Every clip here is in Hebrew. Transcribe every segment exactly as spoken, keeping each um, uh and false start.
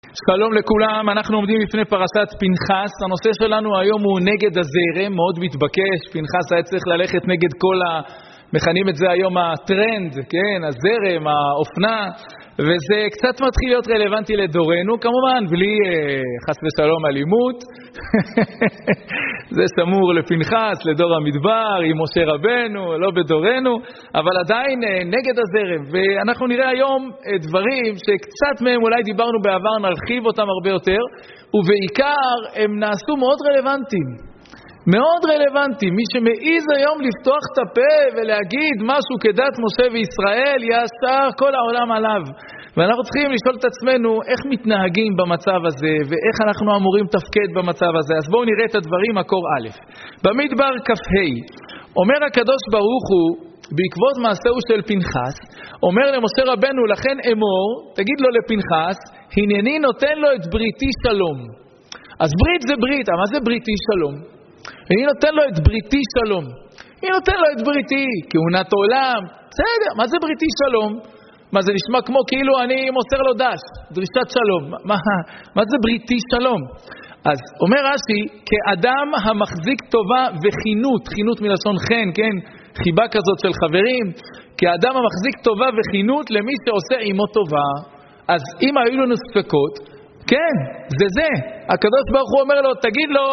שלום לכולם, אנחנו עומדים לפני פרשת פנחס. הנושא שלנו היום הוא נגד הזרם, מאוד מתבקש. פנחס היה צריך ללכת נגד כל ה... מכנים את זה היום הטרנד, כן, הזרם, האופנה, וזה קצת מתחיל להיות רלוונטי לדורנו, כמובן, בלי אה, חס ושלום אלימות. זה שמור לפנחס, לדור המדבר, עם משה רבנו, לא בדורנו, אבל עדיין אה, נגד הזרם. ואנחנו נראה היום אה, דברים שקצת מהם אולי דיברנו בעבר, נרחיב אותם הרבה יותר, ובעיקר הם נעשו מאוד רלוונטיים. מאוד רלוונטי. מי שמעיז היום לפתוח את הפה ולהגיד משהו כדת משה וישראל, ישר כל העולם עליו. ואנחנו צריכים לשאול את עצמנו איך מתנהגים במצב הזה ואיך אנחנו אמורים תפקד במצב הזה. אז בואו נראה את הדברים. מקור א'. במדבר כ"ה אומר הקדוש ברוך הוא בעקבות מעשהו של פנחס, אומר למשה רבנו, לכן אמור, תגיד לו לפנחס, הנני נותן לו את בריתי שלום. אז ברית זה ברית, מה זה בריתי שלום? אני נותן לו את בריתי שלום. אני נותן לו את בריתי, כהונת עולם. בסדר, מה זה בריתי שלום? מה זה נשמע כמו כאילו אני מוסר לו דש, דרישת שלום. מה, מה זה בריתי שלום? אז אומר רש"י, כאדם המחזיק טובה וחינות, חינות מלשון חן, כן? חיבה כזאת של חברים, כאדם המחזיק טובה וחינות למי שעושה עמו טובה. אז אם היו לנו ספקות, כן, זה זה. הקדוש ברוך הוא אומר לו, תגיד לו,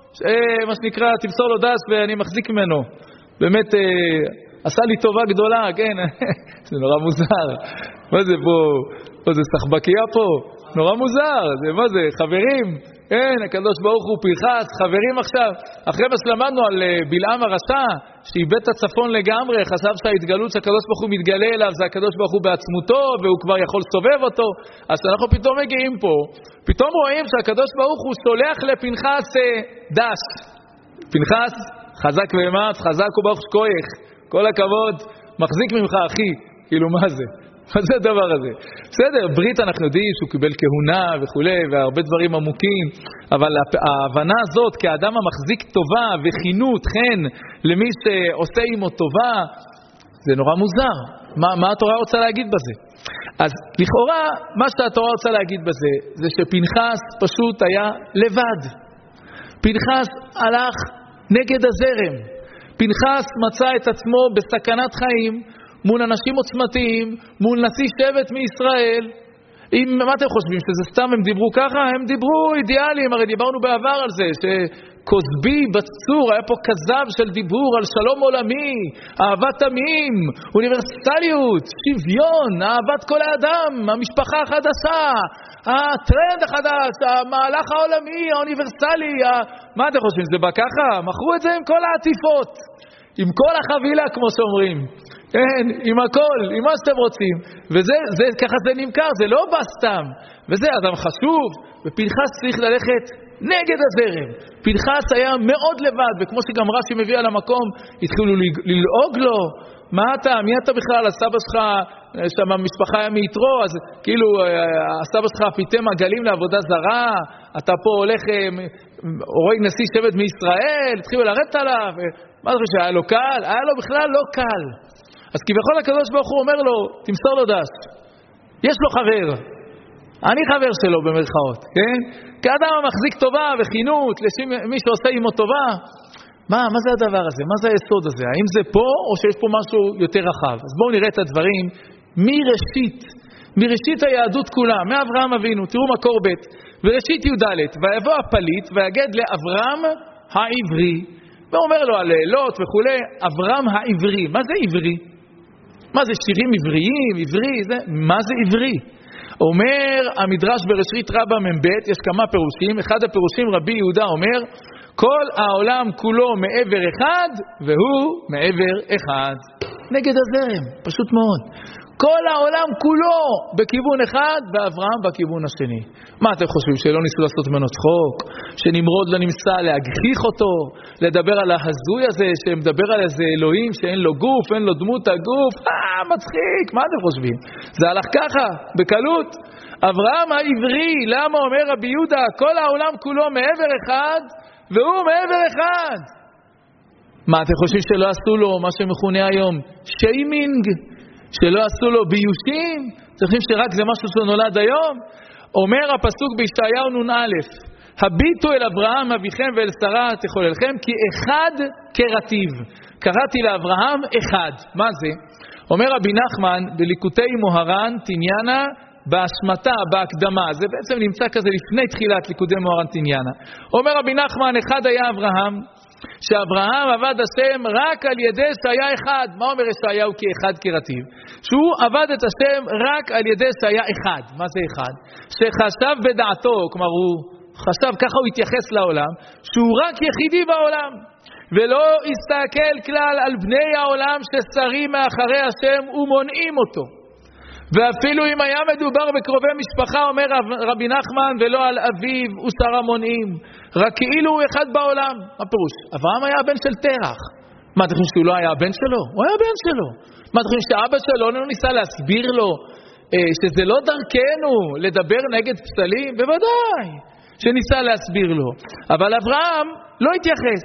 אה, מה שנקרא, תמסור לו דש ואני מחזיק ממנו. באמת, אה, עשה לי טובה גדולה, כן? זה נורא מוזר. מה זה פה? פה זה סחבקיה פה? נורא מוזר. זה, מה זה? חברים? כן, הקדוש ברוך הוא פנחס, חברים עכשיו. אחרי מה שלמדנו על אה, בלעם הרשע, שאיבד את הצפון לגמרי, חשב שההתגלות שהקדוש ברוך הוא מתגלה אליו, זה הקדוש ברוך הוא בעצמותו, והוא כבר יכול לסובב אותו. אז אנחנו פתאום מגיעים פה, פתאום רואים שהקדוש ברוך הוא שולח לפנחס אה, דש. פנחס, חזק ואמץ, חזק וברוך שכוייך. כל הכבוד, מחזיק ממך אחי. כאילו מה זה? מה זה הדבר הזה? בסדר, ברית אנחנו יודעים שהוא קיבל כהונה וכו' והרבה דברים עמוקים, אבל ההבנה הזאת כאדם המחזיק טובה וחינות, חן, למי שעושה עמו טובה, זה נורא מוזר. מה, מה התורה רוצה להגיד בזה? אז לכאורה, מה שהתורה רוצה להגיד בזה, זה שפנחס פשוט היה לבד. פנחס הלך נגד הזרם. פנחס מצא את עצמו בסכנת חיים, מול אנשים עוצמתיים, מול נשיא שבט מישראל. אם, מה אתם חושבים? שזה סתם הם דיברו ככה? הם דיברו אידיאליים, הרי דיברנו בעבר על זה, שקוסבי בצור, היה פה כזב של דיבור על שלום עולמי, אהבת עמים, אוניברסליות, שוויון, אהבת כל האדם, המשפחה החדשה, הטרנד החדש, המהלך העולמי, האוניברסלי, ה... מה אתם חושבים? זה בא ככה? מכרו את זה עם כל העטיפות, עם כל החבילה כמו שאומרים. כן, עם הכל, עם מה שאתם רוצים. וזה, זה, ככה זה נמכר, זה לא בא סתם. וזה אדם חשוב, ופנחס צריך ללכת נגד הזרם. פנחס היה מאוד לבד, וכמו שגם רש"י מביא על המקום, התחילו ללעוג לו. מה אתה? מי אתה בכלל? הסבא שלך, שם המשפחה היה מיתרו, אז כאילו, הסבא שלך פיתם עגלים לעבודה זרה, אתה פה הולך, הורג נשיא שבט מישראל, התחילו לרדת עליו. מה זה שהיה לו קל? היה לו בכלל לא קל. אז כביכול הקדוש ברוך הוא אומר לו, תמסור לו דש. יש לו חבר. אני חבר שלו במרכאות, כן? כאדם המחזיק טובה וחינות, למי שעושה עמו טובה. מה, מה זה הדבר הזה? מה זה היסוד הזה? האם זה פה או שיש פה משהו יותר רחב? אז בואו נראה את הדברים מראשית, מראשית היהדות כולה, מאברהם אבינו, תראו מקור ב' וראשית י"ד, ויבוא הפליט ויגד לאברהם העברי, ואומר לו על לוט וכו', אברהם העברי. מה זה עברי? מה זה שירים עבריים, עברי, זה, מה זה עברי? אומר המדרש בראשית רבה מב', יש כמה פירושים, אחד הפירושים רבי יהודה אומר, כל העולם כולו מעבר אחד, והוא מעבר אחד. נגד הזרם, פשוט מאוד. כל העולם כולו בכיוון אחד, ואברהם בכיוון השני. מה אתם חושבים? שלא ניסו לעשות ממנו צחוק? שנמרוד לא נמצא להגחיך אותו? לדבר על ההזוי הזה, שמדבר על איזה אלוהים שאין לו גוף, אין לו דמות הגוף? אה, מצחיק, מה אתם חושבים? זה הלך ככה, בקלות. אברהם העברי, למה אומר רבי יהודה, כל העולם כולו מעבר אחד, והוא מעבר אחד? מה אתם חושבים שלא עשו לו מה שמכונה היום? שיימינג? שלא עשו לו ביושים? אתם חושבים שרק זה משהו שנולד היום? אומר הפסוק בישעיהו נון א', הביטו אל אברהם אביכם ואל שרה תחוללכם, כי אחד כרטיב. קראתי לאברהם אחד. מה זה? אומר רבי נחמן בליקוטי מוהר"ן תניאנה בהשמטה, בהקדמה. זה בעצם נמצא כזה לפני תחילת ליקוטי מוהר"ן תניאנה. אומר רבי נחמן, אחד היה אברהם, שאברהם עבד השם רק על ידי שהיה אחד. מה אומר ישעיהו כי אחד כרטיב? שהוא עבד את השם רק על ידי שהיה אחד. מה זה אחד? שחשב בדעתו, כלומר הוא חשב, ככה הוא התייחס לעולם, שהוא רק יחידי בעולם, ולא הסתכל כלל על בני העולם ששרים מאחרי השם ומונעים אותו. ואפילו אם היה מדובר בקרובי משפחה, אומר רבי נחמן, ולא על אביו ושרה מונעים, רק כאילו הוא אחד בעולם. מה פירוש? אברהם היה הבן של תרח. מה אתם חושבים שהוא לא היה הבן שלו? הוא היה הבן שלו. מה אתם חושבים שאבא שלו לא ניסה להסביר לו אה, שזה לא דרכנו לדבר נגד פסלים? בוודאי שניסה להסביר לו. אבל אברהם לא התייחס,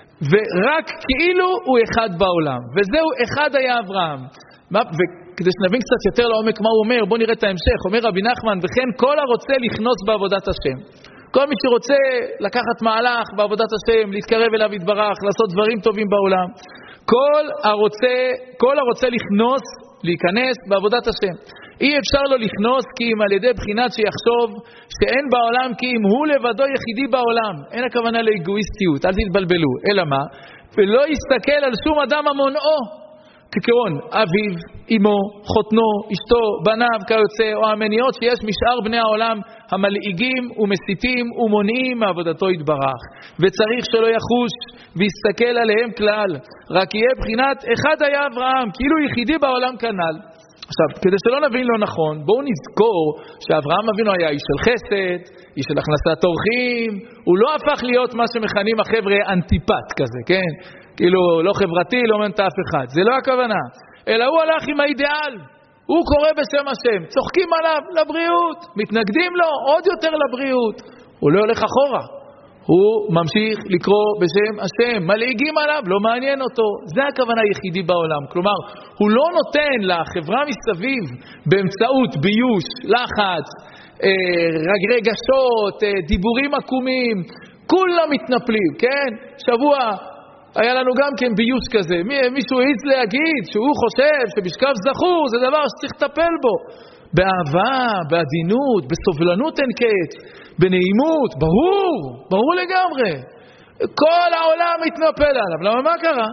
ורק כאילו הוא אחד בעולם. וזהו, אחד היה אברהם. מה, וכדי שנבין קצת יותר לעומק מה הוא אומר, בואו נראה את ההמשך. אומר רבי נחמן, וכן כל הרוצה לכנוס בעבודת השם. כל מי שרוצה לקחת מהלך בעבודת השם, להתקרב אליו יתברך, לעשות דברים טובים בעולם. כל הרוצה, כל הרוצה לכנוס, להיכנס בעבודת השם. אי אפשר לו לכנוס כי אם על ידי בחינת שיחשוב שאין בעולם כי אם הוא לבדו יחידי בעולם. אין הכוונה לאגואיסטיות, אל תתבלבלו. אלא מה? ולא יסתכל על שום אדם המונעו. ככרון, אביו, אמו, חותנו, אשתו, בניו, כיוצא, או המניעות שיש משאר בני העולם המלעיגים ומסיתים ומונעים מעבודתו יתברך. וצריך שלא יחוש ויסתכל עליהם כלל. רק יהיה בחינת אחד היה אברהם, כאילו יחידי בעולם כנ"ל. עכשיו, כדי שלא נבין לא נכון, בואו נזכור שאברהם אבינו היה איש של חסד, איש של הכנסת אורחים, הוא לא הפך להיות מה שמכנים החבר'ה אנטיפט כזה, כן? כאילו לא חברתי, לא מנת אף אחד. זה לא הכוונה. אלא הוא הלך עם האידיאל. הוא קורא בשם השם. צוחקים עליו לבריאות. מתנגדים לו עוד יותר לבריאות. הוא לא הולך אחורה. הוא ממשיך לקרוא בשם השם. מלעיגים עליו, לא מעניין אותו. זה הכוונה היחידי בעולם. כלומר, הוא לא נותן לחברה מסביב באמצעות ביוש, לחץ, אה, רגשות, אה, דיבורים עקומים. כולם מתנפלים, כן? שבוע היה לנו גם כן ביוש כזה. מישהו העיז להגיד שהוא חושב שבשכב זכור זה דבר שצריך לטפל בו. באהבה, בעדינות, בסובלנות אין קץ, בנעימות, ברור, ברור לגמרי. כל העולם מתנפל עליו. למה מה קרה?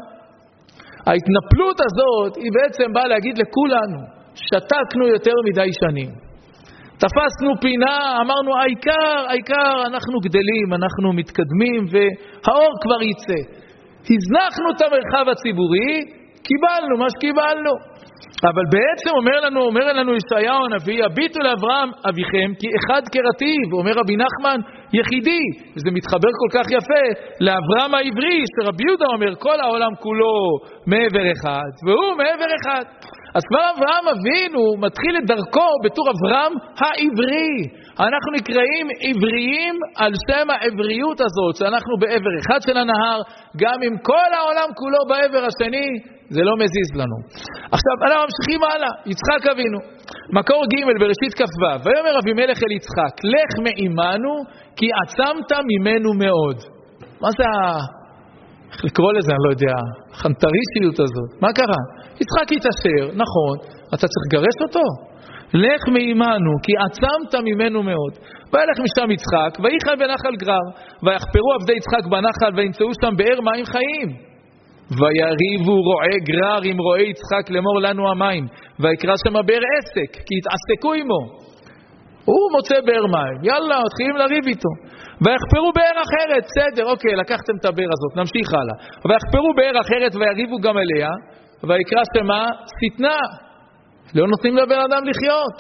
ההתנפלות הזאת היא בעצם באה להגיד לכולנו, שתקנו יותר מדי שנים. תפסנו פינה, אמרנו העיקר, העיקר, אנחנו גדלים, אנחנו מתקדמים והאור כבר יצא. הזנחנו את המרחב הציבורי, קיבלנו מה שקיבלנו. אבל בעצם אומר לנו, אומר לנו ישעיהו הנביא, הביטו לאברהם אביכם כי אחד כרטיב, אומר רבי נחמן יחידי. וזה מתחבר כל כך יפה לאברהם העברי, שרבי יהודה אומר כל העולם כולו מעבר אחד, והוא מעבר אחד. אז כבר אברהם אבינו מתחיל את דרכו בתור אברהם העברי. אנחנו נקראים עבריים על שם העבריות הזאת, שאנחנו בעבר אחד של הנהר, גם אם כל העולם כולו בעבר השני, זה לא מזיז לנו. עכשיו, אנחנו ממשיכים הלאה, יצחק אבינו. מקור ג' בראשית כ"ו, ויאמר אבימלך אל יצחק, לך מעמנו, כי עצמת ממנו מאוד. מה זה ה... איך לקרוא לזה, אני לא יודע, החנטריסיות הזאת. מה קרה? יצחק התאסר, נכון, אתה צריך לגרש אותו. לך מעמנו, כי עצמת ממנו מאוד. וילך משם יצחק, ויחל בנחל גרר, ויחפרו עבדי יצחק בנחל, וימצאו שם באר מים חיים. ויריבו רועי גרר עם רועי יצחק לאמור לנו המים, ויקרא שם באר עסק, כי התעסקו עמו. הוא מוצא באר מים, יאללה, מתחילים לריב איתו. ויחפרו באר אחרת, בסדר, אוקיי, לקחתם את הבאר הזאת, נמשיך הלאה. ויחפרו באר אחרת ויריבו גם אליה, ויקרא שמה שטנה. לא נותנים לבן אדם לחיות.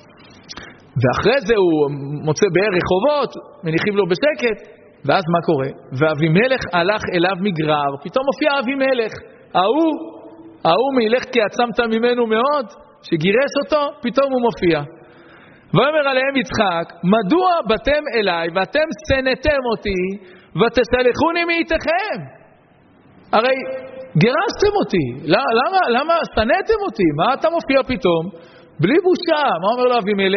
ואחרי זה הוא מוצא באר רחובות, מניחים לו בשקט. ואז מה קורה? ואבימלך הלך אליו מגרר, פתאום מופיע אבימלך, ההוא, ההוא מילך כי עצמת ממנו מאוד, שגירש אותו, פתאום הוא מופיע. ואומר עליהם יצחק, מדוע באתם אליי ואתם שנאתם אותי ותסלחוני מאיתכם? הרי גירשתם אותי, למה, למה שנאתם אותי? מה אתה מופיע פתאום? בלי בושה. מה אומר לו אבימלך?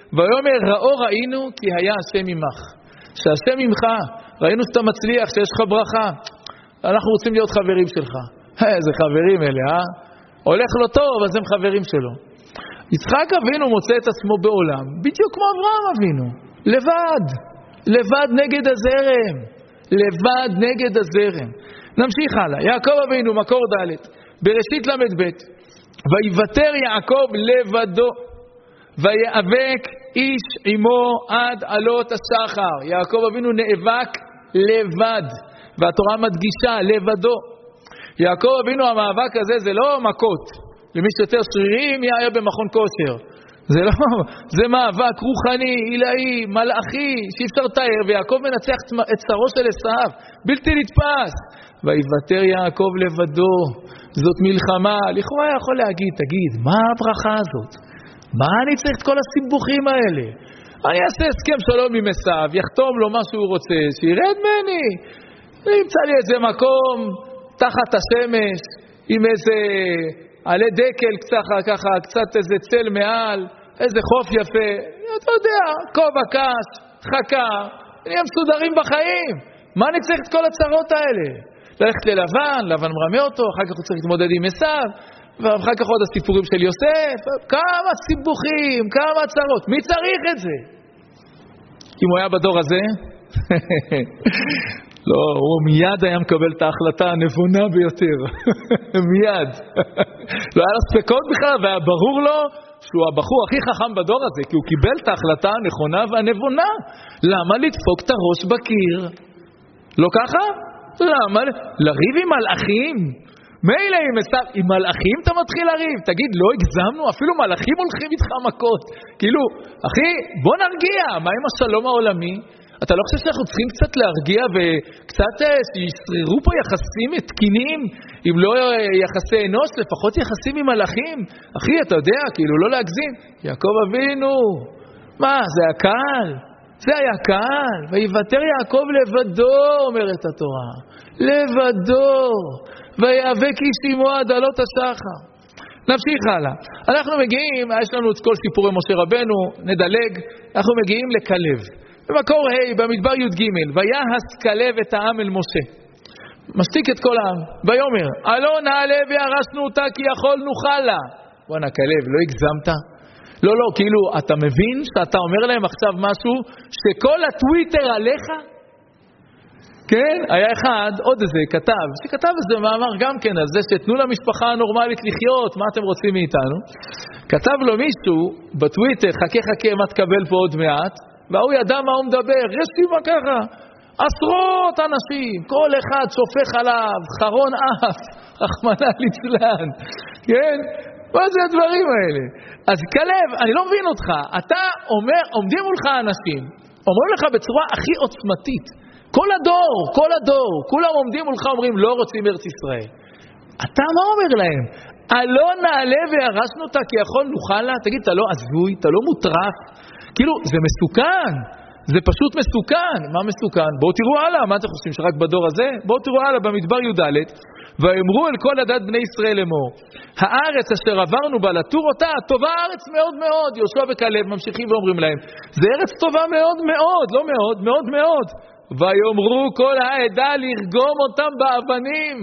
ויאמר ראו ראינו כי היה השם עמך. שהשם עמך, ראינו שאתה מצליח, שיש לך ברכה. אנחנו רוצים להיות חברים שלך. איזה חברים אלה, אה? הולך לו טוב, אז הם חברים שלו. יצחק אבינו מוצא את עצמו בעולם, בדיוק כמו אברהם אבינו. לבד. לבד נגד הזרם. לבד נגד הזרם. נמשיך הלאה. יעקב אבינו, מקור ד' בראשית למד ב' ויוותר יעקב לבדו ויאבק איש עמו עד עלות השחר. יעקב אבינו נאבק לבד, והתורה מדגישה לבדו. יעקב אבינו המאבק הזה זה לא מכות, למי שיותר שרירים יהיה במכון כושר, זה לא, זה מאבק רוחני, עילאי, מלאכי, שאי אפשר לתאר, ויעקב מנצח את שרו של עשיו, בלתי נתפס. ויוותר יעקב לבדו, זאת מלחמה. לכאורה יכול להגיד, תגיד, מה הברכה הזאת? מה אני צריך את כל הסיבוכים האלה? אני אעשה הסכם שלום עם עשיו, יחתום לו מה שהוא רוצה, שירד מני, נמצא לי איזה מקום תחת השמש, עם איזה עלי דקל ככה, ככה, קצת איזה צל מעל, איזה חוף יפה, אתה יודע, כובע קש, חכה, נהיה מסודרים בחיים. מה אני צריך את כל הצרות האלה? ללכת ללבן, לבן מרמה אותו, אחר כך הוא צריך להתמודד עם עשיו, ואחר כך עוד הסיפורים של יוסף, כמה סיבוכים, כמה צרות, מי צריך את זה? אם הוא היה בדור הזה, לא, הוא מיד היה מקבל את ההחלטה הנבונה ביותר, מיד. לא היה לו ספקות בכלל, והיה ברור לו שהוא הבחור הכי חכם בדור הזה, כי הוא קיבל את ההחלטה הנכונה והנבונה. למה לדפוק את הראש בקיר? לא ככה? למה? לריב עם מלאכים? מילא עם, עם מלאכים אתה מתחיל לריב, תגיד לא הגזמנו, אפילו מלאכים הולכים איתך מכות, כאילו אחי בוא נרגיע, מה עם השלום העולמי? אתה לא חושב שאנחנו צריכים קצת להרגיע וקצת שישררו פה יחסים תקינים, אם לא יחסי אנוש, לפחות יחסים עם מלאכים? אחי אתה יודע, כאילו לא להגזים. יעקב אבינו, מה זה היה קל? זה היה קל, ויוותר יעקב לבדו, אומרת התורה, לבדו, ויאבק איש עמו עד עלות השחר. נמשיך הלאה. אנחנו מגיעים, יש לנו את כל סיפורי משה רבנו, נדלג, אנחנו מגיעים לכלב. במקור ה' במדבר י' ג' ויעש כלב את העם אל משה. משתיק את כל העם. ויאמר, עלה נעלה וירשנו אותה כי יכול נוכל לה. בואנה כלב, לא הגזמת? לא, לא, כאילו, אתה מבין שאתה אומר להם עכשיו משהו שכל הטוויטר עליך? כן? היה אחד, עוד איזה, כתב, שכתב איזה מאמר גם כן על זה שתנו למשפחה הנורמלית לחיות, מה אתם רוצים מאיתנו? כתב לו מישהו בטוויטר, חכה חכה מה תקבל פה עוד מעט, והוא ידע מה הוא מדבר, רשימה ככה, עשרות אנשים, כל אחד שופך עליו, חרון אף, רחמנא ליצלן, כן? מה זה הדברים האלה? אז כלב, אני לא מבין אותך, אתה אומר, עומדים מולך אנשים, אומרים לך בצורה הכי עוצמתית, כל הדור, כל הדור, כולם עומדים מולך, אומרים, לא רוצים ארץ ישראל. אתה מה אומר להם? עלה נעלה וירשנו אותה כי יכול נוכל לה? תגיד, אתה לא עזוי, אתה לא מוטרף? כאילו, זה מסוכן, זה פשוט מסוכן. מה מסוכן? בואו תראו הלאה, מה אתם חושבים שרק בדור הזה? בואו תראו הלאה במדבר י' ד' ואמרו אל כל עדת בני ישראל לאמור, הארץ אשר עברנו בה לתור אותה, טובה הארץ מאוד מאוד. יהושע וכלב ממשיכים ואומרים להם, זה ארץ טובה מאוד מאוד, לא מאוד, מאוד מאוד. ויאמרו כל העדה לרגום אותם באבנים.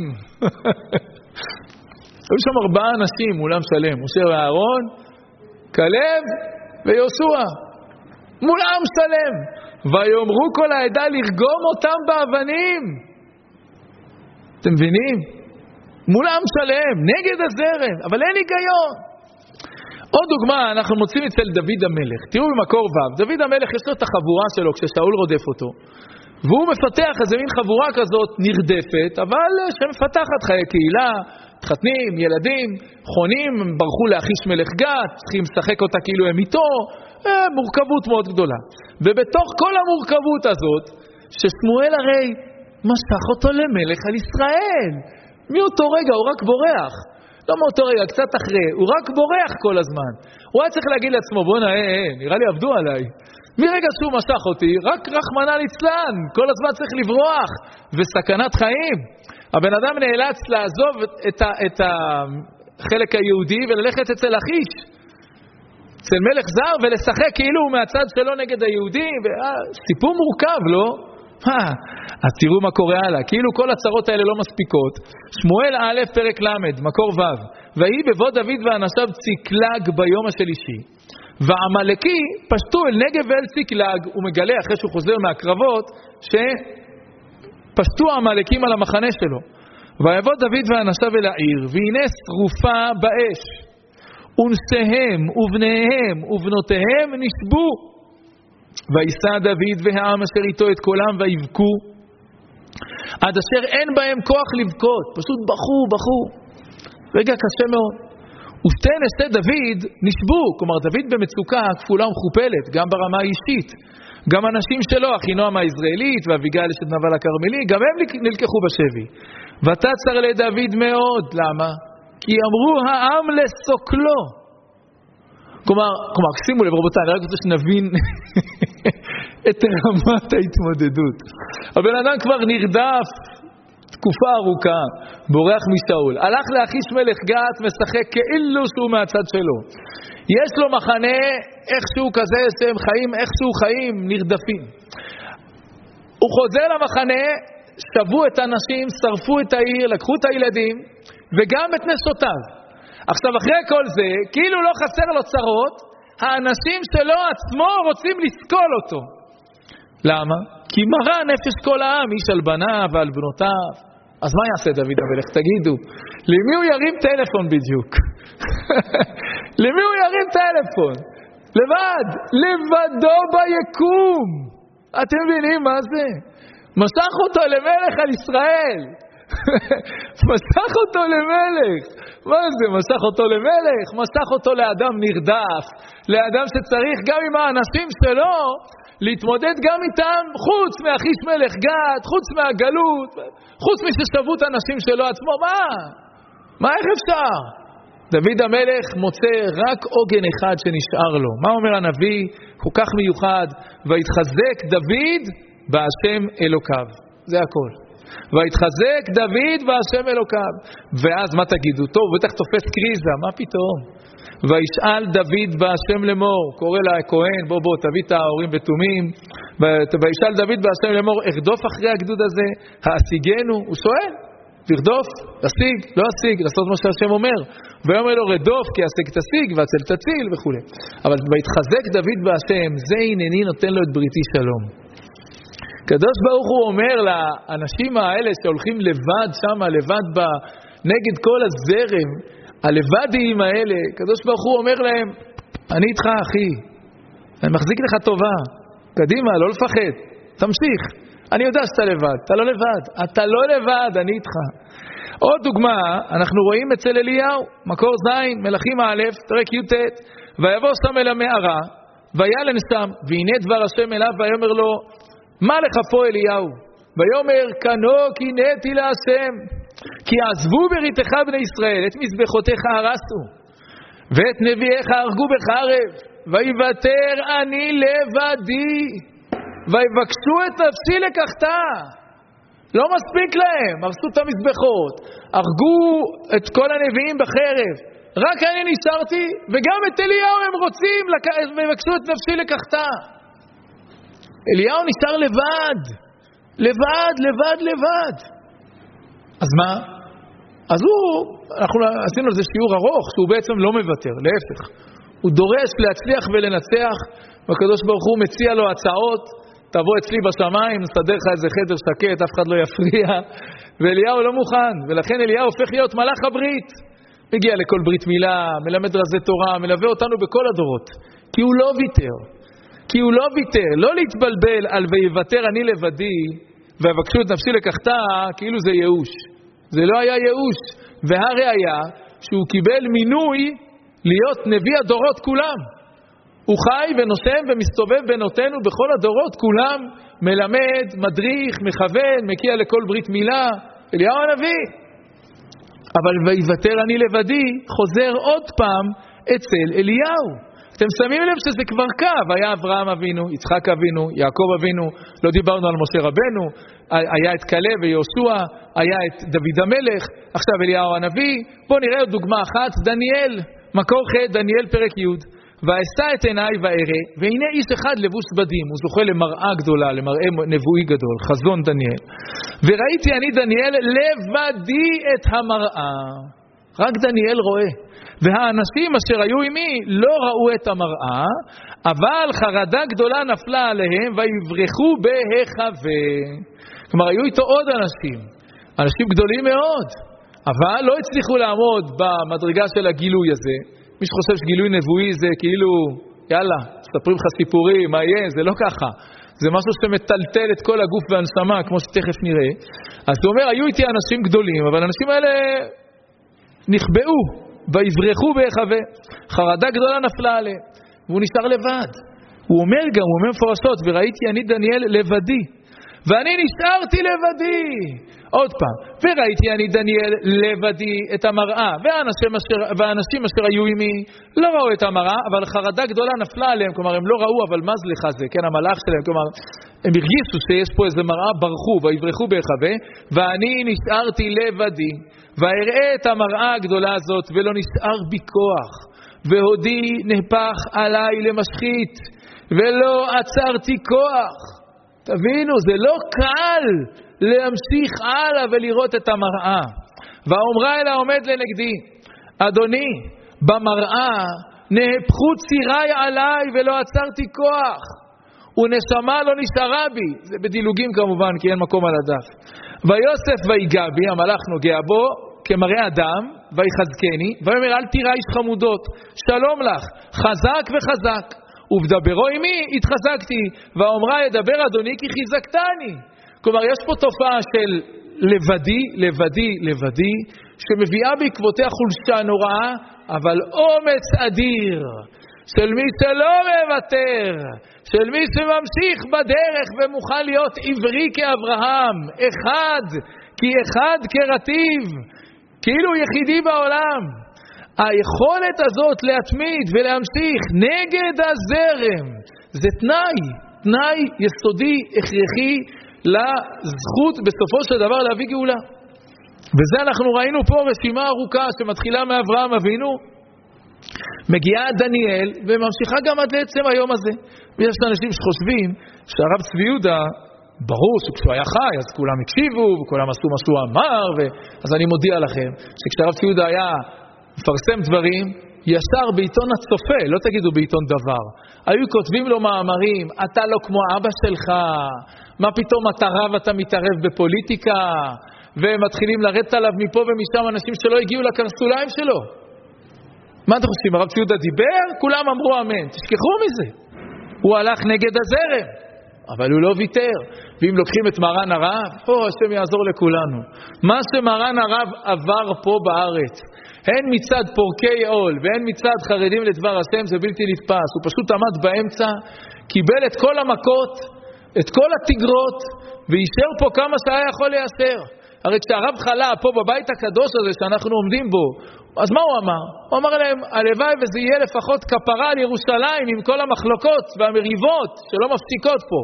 היו שם ארבעה אנשים, אולם שלם, משה ואהרון, כלב ויהושע. מולם שלם. ויאמרו כל העדה לרגום אותם באבנים. אתם מבינים? מולם שלם, נגד הזרם, אבל אין היגיון. עוד דוגמה, אנחנו מוצאים אצל דוד המלך. תראו במקור ו', דוד המלך יש לו את החבורה שלו כששאול רודף אותו. והוא מפתח איזה מין חבורה כזאת נרדפת, אבל שמפתחת חיי קהילה, תחתנים, ילדים, חונים, ברחו לאחיש מלך גת, צריכים לשחק אותה כאילו הם איתו, אה, מורכבות מאוד גדולה. ובתוך כל המורכבות הזאת, ששמואל הרי משך אותו למלך על ישראל. מאותו רגע הוא רק בורח. לא מאותו רגע, קצת אחרי, הוא רק בורח כל הזמן. הוא היה צריך להגיד לעצמו, בוא נאה, אה, נראה לי עבדו עליי. מרגע שהוא משך אותי, רק רחמנא ליצלן, כל הזמן צריך לברוח, וסכנת חיים. הבן אדם נאלץ לעזוב את, ה, את החלק היהודי וללכת אצל אחיש. אצל מלך זר ולשחק כאילו הוא מהצד שלו נגד היהודים. סיפור מורכב, לא? אז תראו מה קורה הלאה. כאילו כל הצרות האלה לא מספיקות. שמואל א' פרק למד, מקור ו'. ויהי בבוא דוד ואנשיו ציקלג ביום השלישי. והעמלקי פשטו אל נגב ואל ציקלג. הוא מגלה אחרי שהוא חוזר מהקרבות שפשטו העמלקים על המחנה שלו. ויבוא דוד ואנשיו אל העיר, והנה שרופה באש. ונשיהם ובניהם ובנותיהם נשבו. וישא דוד והעם אשר איתו את קולם ויבכו, עד אשר אין בהם כוח לבכות. פשוט בכו, בכו. רגע קשה מאוד. ושתי נשי דוד נשבו. כלומר, דוד במצוקה כפולה ומכופלת, גם ברמה האישית. גם אנשים שלו, אחינועם היזרעאלית ואביגיל אשת נבל הכרמלי, גם הם נלקחו בשבי. ותצר לדוד מאוד. למה? כי אמרו העם לסוקלו. כלומר, כלומר, שימו לב רבותיי, אני רק רוצה שנבין את רמת ההתמודדות. הבן אדם כבר נרדף תקופה ארוכה, בורח משאול. הלך לאחיש מלך גת, משחק כאילו שהוא מהצד שלו. יש לו מחנה איכשהו כזה שהם חיים, איכשהו חיים, נרדפים. הוא חוזר למחנה, שבו את האנשים, שרפו את העיר, לקחו את הילדים, וגם את נשותיו. עכשיו אחרי כל זה, כאילו לא חסר לו צרות, האנשים שלו עצמו רוצים לסקול אותו. למה? כי מראה נפש כל העם, איש על בניו ועל בנותיו. אז מה יעשה דוד המלך? תגידו, למי הוא ירים טלפון בדיוק? למי הוא ירים טלפון? לבד, לבדו ביקום. אתם מבינים מה זה? משך אותו למלך על ישראל. משך אותו למלך. מה זה? משך אותו למלך? משך אותו לאדם נרדף. לאדם שצריך גם עם האנשים שלו להתמודד גם איתם, חוץ מאחיש מלך גת, חוץ מהגלות, חוץ מששבו את האנשים שלו עצמו. מה? מה איך אפשר? דוד המלך מוצא רק עוגן אחד שנשאר לו. מה אומר הנביא? כל כך מיוחד. ויתחזק דוד בהשם אלוקיו. זה הכל. ויתחזק דוד בהשם אלוקיו. ואז מה תגידו? טוב, בטח תופס קריזה. מה פתאום? וישאל דוד בהשם לאמור. קורא לה כהן, בוא בוא תביא את ההורים בתומים. וישאל דוד בהשם לאמור, ארדוף אחרי הגדוד הזה, האשיגנו. הוא שואל, תרדוף, תשיג, לא אשיג, לעשות מה שהשם אומר. ויאמר לו, רדוף כי השג תשיג והצל תציל וכו'. אבל ויתחזק דוד בהשם, זה הנני נותן לו את בריתי שלום. קדוש ברוך הוא אומר לאנשים האלה שהולכים לבד שם, לבד ב... נגד כל הזרם, הלבדיים האלה, קדוש ברוך הוא אומר להם, אני איתך אחי, אני מחזיק לך טובה, קדימה, לא לפחד, תמשיך, אני יודע שאתה לבד, אתה לא לבד, אתה לא לבד, אני איתך. עוד דוגמה, אנחנו רואים אצל אליהו, מקור זין, מלכים א', פרק י"ט, ויבוא שם אל המערה, וילן שם, והנה דבר השם אליו, ויאמר לו, מה לך פה אליהו? ויאמר, כנו קינאתי להשם, כי עזבו בריתך בני ישראל, את מזבחותיך הרסו, ואת נביאיך הרגו בחרב, ויוותר אני לבדי, ויבקשו את נפשי לקחתה. לא מספיק להם, הרסו את המזבחות, הרגו את כל הנביאים בחרב, רק אני נשארתי, וגם את אליהו הם רוצים, ויבקשו את נפשי לקחתה. אליהו נשאר לבד, לבד, לבד, לבד. אז מה? אז הוא, אנחנו עשינו לזה שיעור ארוך, שהוא בעצם לא מוותר, להפך. הוא דורש להצליח ולנצח, והקדוש ברוך הוא מציע לו הצעות, תבוא אצלי בשמיים, נסדר לך איזה חדר שקט, אף אחד לא יפריע, ואליהו לא מוכן, ולכן אליהו הופך להיות מלאך הברית. מגיע לכל ברית מילה, מלמד רזי תורה, מלווה אותנו בכל הדורות, כי הוא לא ויתר. כי הוא לא ויתר, לא להתבלבל על ויוותר אני לבדי, ויבקשו את נפשי לקחתה, כאילו זה ייאוש. זה לא היה ייאוש, והראיה שהוא קיבל מינוי להיות נביא הדורות כולם. הוא חי ונושם ומסתובב בינותינו בכל הדורות כולם, מלמד, מדריך, מכוון, מקיע לכל ברית מילה, אליהו הנביא. אבל ויוותר אני לבדי, חוזר עוד פעם אצל אליהו. אתם שמים לב שזה כבר קו, היה אברהם אבינו, יצחק אבינו, יעקב אבינו, לא דיברנו על משה רבנו, היה את כלב ויהושע, היה את דוד המלך, עכשיו אליהו הנביא. בואו נראה עוד דוגמה אחת, דניאל, מקור ח', דניאל פרק י'. ואשא את עיניי ואראה, והנה איש אחד לבוש בדים, הוא זוכה למראה גדולה, למראה נבואי גדול, חזון דניאל. וראיתי אני דניאל לבדי את המראה. רק דניאל רואה. והאנשים אשר היו עמי לא ראו את המראה, אבל חרדה גדולה נפלה עליהם ויברחו בהיחווה. כלומר, היו איתו עוד אנשים, אנשים גדולים מאוד, אבל לא הצליחו לעמוד במדרגה של הגילוי הזה. מי שחושב שגילוי נבואי זה כאילו, יאללה, ספרים לך סיפורים, מה יהיה? זה לא ככה. זה משהו שמטלטל את כל הגוף והנשמה, כמו שתכף נראה. אז הוא אומר, היו איתי אנשים גדולים, אבל האנשים האלה נכבאו, ויברחו בהיחווה. חרדה גדולה נפלה עליהם, והוא נשאר לבד. הוא אומר גם, הוא אומר מפורשות, וראיתי אני דניאל לבדי, ואני נשארתי לבדי. עוד פעם, וראיתי אני דניאל לבדי את המראה, והאנשים אשר, והאנשים אשר היו עמי לא ראו את המראה, אבל חרדה גדולה נפלה עליהם. כלומר, הם לא ראו, אבל מה זליחה זה? כן, המלאך שלהם, כלומר, הם הרגישו שיש פה איזה מראה, ברחו ויברחו בהיחווה, ואני נשארתי לבדי, ואראה את המראה הגדולה הזאת, ולא נשאר בי כוח, והודי נהפך עליי למשחית, ולא עצרתי כוח. תבינו, זה לא קל להמשיך הלאה ולראות את המראה. והאומרה אלה עומד לנגדי, אדוני, במראה נהפכו ציריי עליי ולא עצרתי כוח, ונשמה לא נשארה בי. זה בדילוגים כמובן, כי אין מקום על הדף. ויוסף ויגע בי, המלאך נוגע בו כמראה אדם, ויחזקני, ויאמר אל תירא איש חמודות, שלום לך, חזק וחזק. ובדברו עמי התחזקתי, ואומרה ידבר אדוני כי חיזקתני. כלומר, יש פה תופעה של לבדי, לבדי, לבדי, שמביאה בעקבותיה חולשה נוראה, אבל אומץ אדיר, של מי שלא מוותר, של מי שממשיך בדרך ומוכן להיות עברי כאברהם, אחד, כי אחד כרטיב, כאילו יחידי בעולם. היכולת הזאת להתמיד ולהמשיך נגד הזרם, זה תנאי, תנאי יסודי, הכרחי, לזכות בסופו של דבר להביא גאולה. וזה אנחנו ראינו פה רשימה ארוכה שמתחילה מאברהם אבינו, מגיעה דניאל וממשיכה גם עד לעצם היום הזה. ויש אנשים שחושבים שהרב צבי יהודה, ברור שכשהוא היה חי אז כולם הקשיבו וכולם עשו מה שהוא אמר, ו... אז אני מודיע לכם שכשהרב צבי יהודה היה מפרסם דברים, ישר בעיתון הצופה, לא תגידו בעיתון דבר, היו כותבים לו מאמרים, אתה לא כמו אבא שלך, מה פתאום אתה רב, אתה מתערב בפוליטיקה, ומתחילים לרדת עליו מפה ומשם אנשים שלא הגיעו לקרסוליים שלו. מה אתם חושבים, הרב צבי יהודה דיבר? כולם אמרו אמן, תשכחו מזה. הוא הלך נגד הזרם, אבל הוא לא ויתר. ואם לוקחים את מרן הרב, פה השם יעזור לכולנו. מה שמרן הרב עבר פה בארץ, הן מצד פורקי עול והן מצד חרדים לדבר השם, זה בלתי נתפס. הוא פשוט עמד באמצע, קיבל את כל המכות, את כל התגרות, וישר פה כמה שהיה יכול ליישר. הרי כשהרב חלה פה בבית הקדוש הזה שאנחנו עומדים בו, אז מה הוא אמר? הוא אמר להם, הלוואי וזה יהיה לפחות כפרה על ירושלים עם כל המחלוקות והמריבות שלא מפסיקות פה.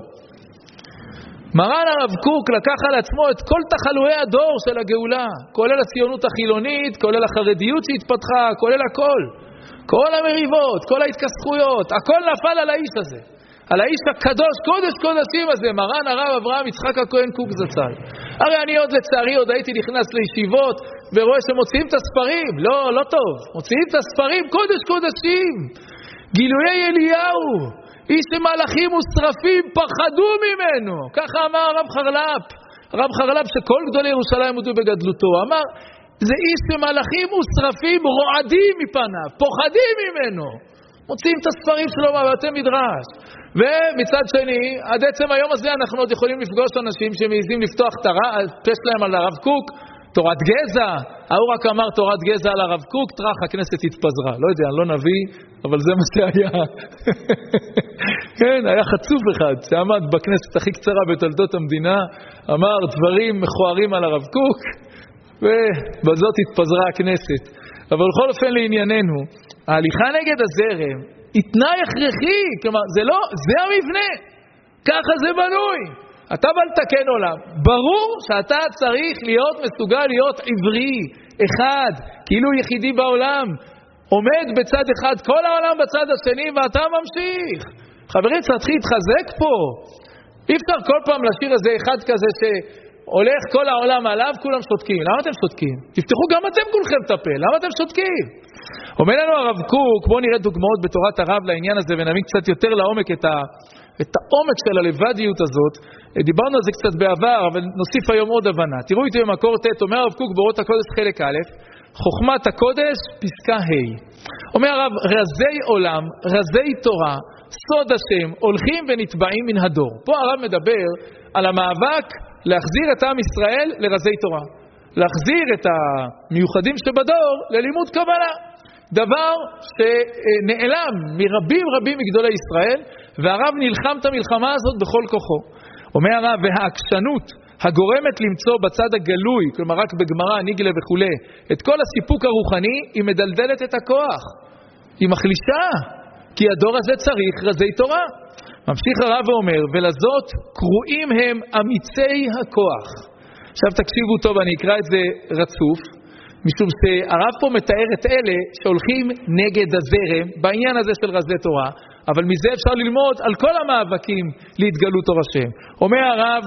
מרן הרב קוק לקח על עצמו את כל תחלואי הדור של הגאולה, כולל הציונות החילונית, כולל החרדיות שהתפתחה, כולל הכל. כל המריבות, כל ההתכסחויות, הכל נפל על האיש הזה. על האיש הקדוש, קודש קודשים הזה, מרן הרב אברהם יצחק הכהן קוק זצ"ל. הרי אני עוד לצערי עוד הייתי נכנס לישיבות ורואה שמוציאים את הספרים, לא, לא טוב, מוציאים את הספרים, קודש קודשים, גילויי אליהו, איש שמלאכים ושרפים פחדו ממנו, ככה אמר הרב חרל"פ, הרב חרל"פ שכל גדולי ירושלים הודו בגדלותו, אמר, זה איש שמלאכים ושרפים רועדים מפניו, פוחדים ממנו, מוציאים את הספרים שלו מהבתי מדרש. ומצד שני, עד עצם היום הזה אנחנו עוד יכולים לפגוש אנשים שמעיזים לפתוח את הפה שלהם על הרב קוק, תורת גזע, ההוא רק אמר תורת גזע על הרב קוק, טרח, הכנסת התפזרה. לא יודע, אני לא נביא, אבל זה מה שהיה. כן, היה חצוף אחד שעמד בכנסת הכי קצרה בתולדות המדינה, אמר דברים מכוערים על הרב קוק, ובזאת התפזרה הכנסת. אבל בכל אופן לענייננו, ההליכה נגד הזרם היא תנאי הכרחי, כלומר זה לא, זה המבנה, ככה זה בנוי. אתה בא לתקן עולם, ברור שאתה צריך להיות מסוגל להיות עברי, אחד, כאילו יחידי בעולם, עומד בצד אחד, כל העולם בצד השני, ואתה ממשיך. חברים, צריך להתחזק פה. אי אפשר כל פעם לשיר איזה אחד כזה שהולך כל העולם עליו, כולם שותקים. למה אתם שותקים? תפתחו גם אתם כולכם את הפה. למה אתם שותקים? אומר לנו הרב קוק, בואו נראה דוגמאות בתורת הרב לעניין הזה, ונבין קצת יותר לעומק את, ה, את העומק של הלבדיות הזאת. דיברנו על זה קצת בעבר, אבל נוסיף היום עוד הבנה. תראו איתי במקור ת', אומר הרב קוק באורות הקודש חלק א', חוכמת הקודש, פסקה ה'. אומר הרב, רזי עולם, רזי תורה, סוד השם, הולכים ונטבעים מן הדור. פה הרב מדבר על המאבק להחזיר את עם ישראל לרזי תורה. להחזיר את המיוחדים שבדור ללימוד קבלה. דבר שנעלם מרבים רבים מגדולי ישראל, והרב נלחם את המלחמה הזאת בכל כוחו. אומר הרב, והעקשנות הגורמת למצוא בצד הגלוי, כלומר רק בגמרא, ניגלה וכו', את כל הסיפוק הרוחני, היא מדלדלת את הכוח. היא מחלישה, כי הדור הזה צריך רזי תורה. ממשיך הרב ואומר, ולזאת קרואים הם אמיצי הכוח. עכשיו תקשיבו טוב, אני אקרא את זה רצוף, משום שהרב פה מתאר את אלה שהולכים נגד הזרם בעניין הזה של רזי תורה, אבל מזה אפשר ללמוד על כל המאבקים להתגלות אור השם. אומר הרב,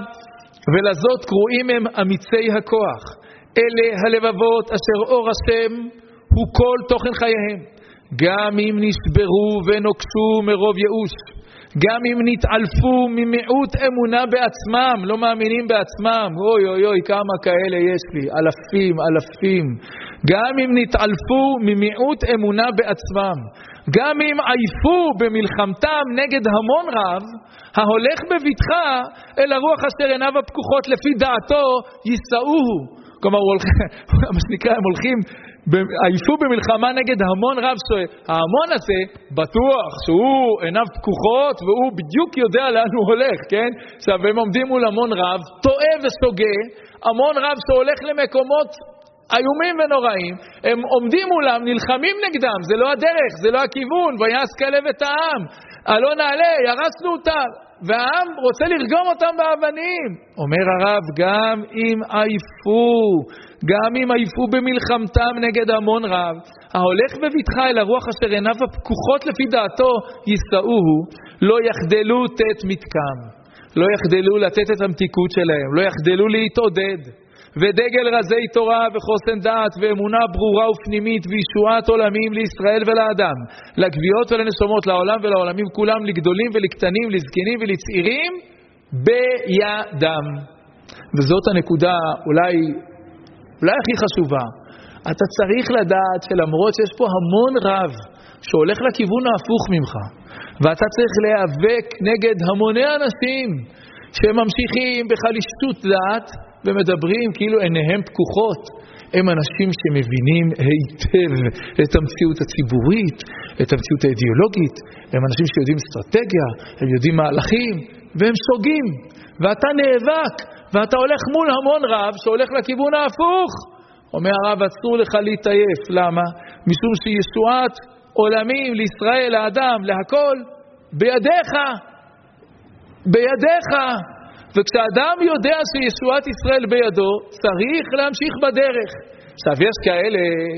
ולזאת קרואים הם אמיצי הכוח, אלה הלבבות אשר אור השם הוא כל תוכן חייהם, גם אם נשברו ונוקשו מרוב ייאוש, גם אם נתעלפו ממיעוט אמונה בעצמם, לא מאמינים בעצמם, אוי אוי אוי כמה כאלה יש לי, אלפים אלפים, גם אם נתעלפו ממיעוט אמונה בעצמם, גם אם עייפו במלחמתם נגד המון רב, ההולך בבטחה אל הרוח אשר עיניו הפקוחות לפי דעתו יישאוהו. כלומר, מה שנקרא, הם הולכים, עייפו במלחמה נגד המון רב, ההמון הזה בטוח שהוא עיניו פקוחות והוא בדיוק יודע לאן הוא הולך, כן? עכשיו, הם עומדים מול המון רב, טועה וסוגה, המון רב שהולך למקומות איומים ונוראים, הם עומדים מולם, נלחמים נגדם, זה לא הדרך, זה לא הכיוון, ויעש כלב את העם, הלא נעלה, ירסנו אותם, והעם רוצה לרגום אותם באבנים. אומר הרב, גם אם עייפו, גם אם עייפו במלחמתם נגד המון רב, ההולך בבטחה אל הרוח אשר עיניו הפקוחות לפי דעתו יישאוהו, לא יחדלו תת מתקם, לא יחדלו לתת את המתיקות שלהם, לא יחדלו להתעודד. ודגל רזי תורה וחוסן דעת ואמונה ברורה ופנימית וישועת עולמים לישראל ולאדם, לגוויות ולנשומות, לעולם ולעולמים כולם, לגדולים ולקטנים, לזקנים ולצעירים, בידם. וזאת הנקודה אולי, אולי הכי חשובה. אתה צריך לדעת שלמרות שיש פה המון רב שהולך לכיוון ההפוך ממך, ואתה צריך להיאבק נגד המוני אנשים שממשיכים בחלישות דעת, ומדברים כאילו עיניהם פקוחות. הם אנשים שמבינים היטב את המציאות הציבורית, את המציאות האידיאולוגית, הם אנשים שיודעים אסטרטגיה, הם יודעים מהלכים, והם שוגים. ואתה נאבק, ואתה הולך מול המון רב שהולך לכיוון ההפוך. אומר הרב, אסור לך להתעייף. למה? משום שישועת עולמים לישראל, לאדם, להכל, בידיך. בידיך. וכשאדם יודע שישועת ישראל בידו, צריך להמשיך בדרך. עכשיו, יש כאלה,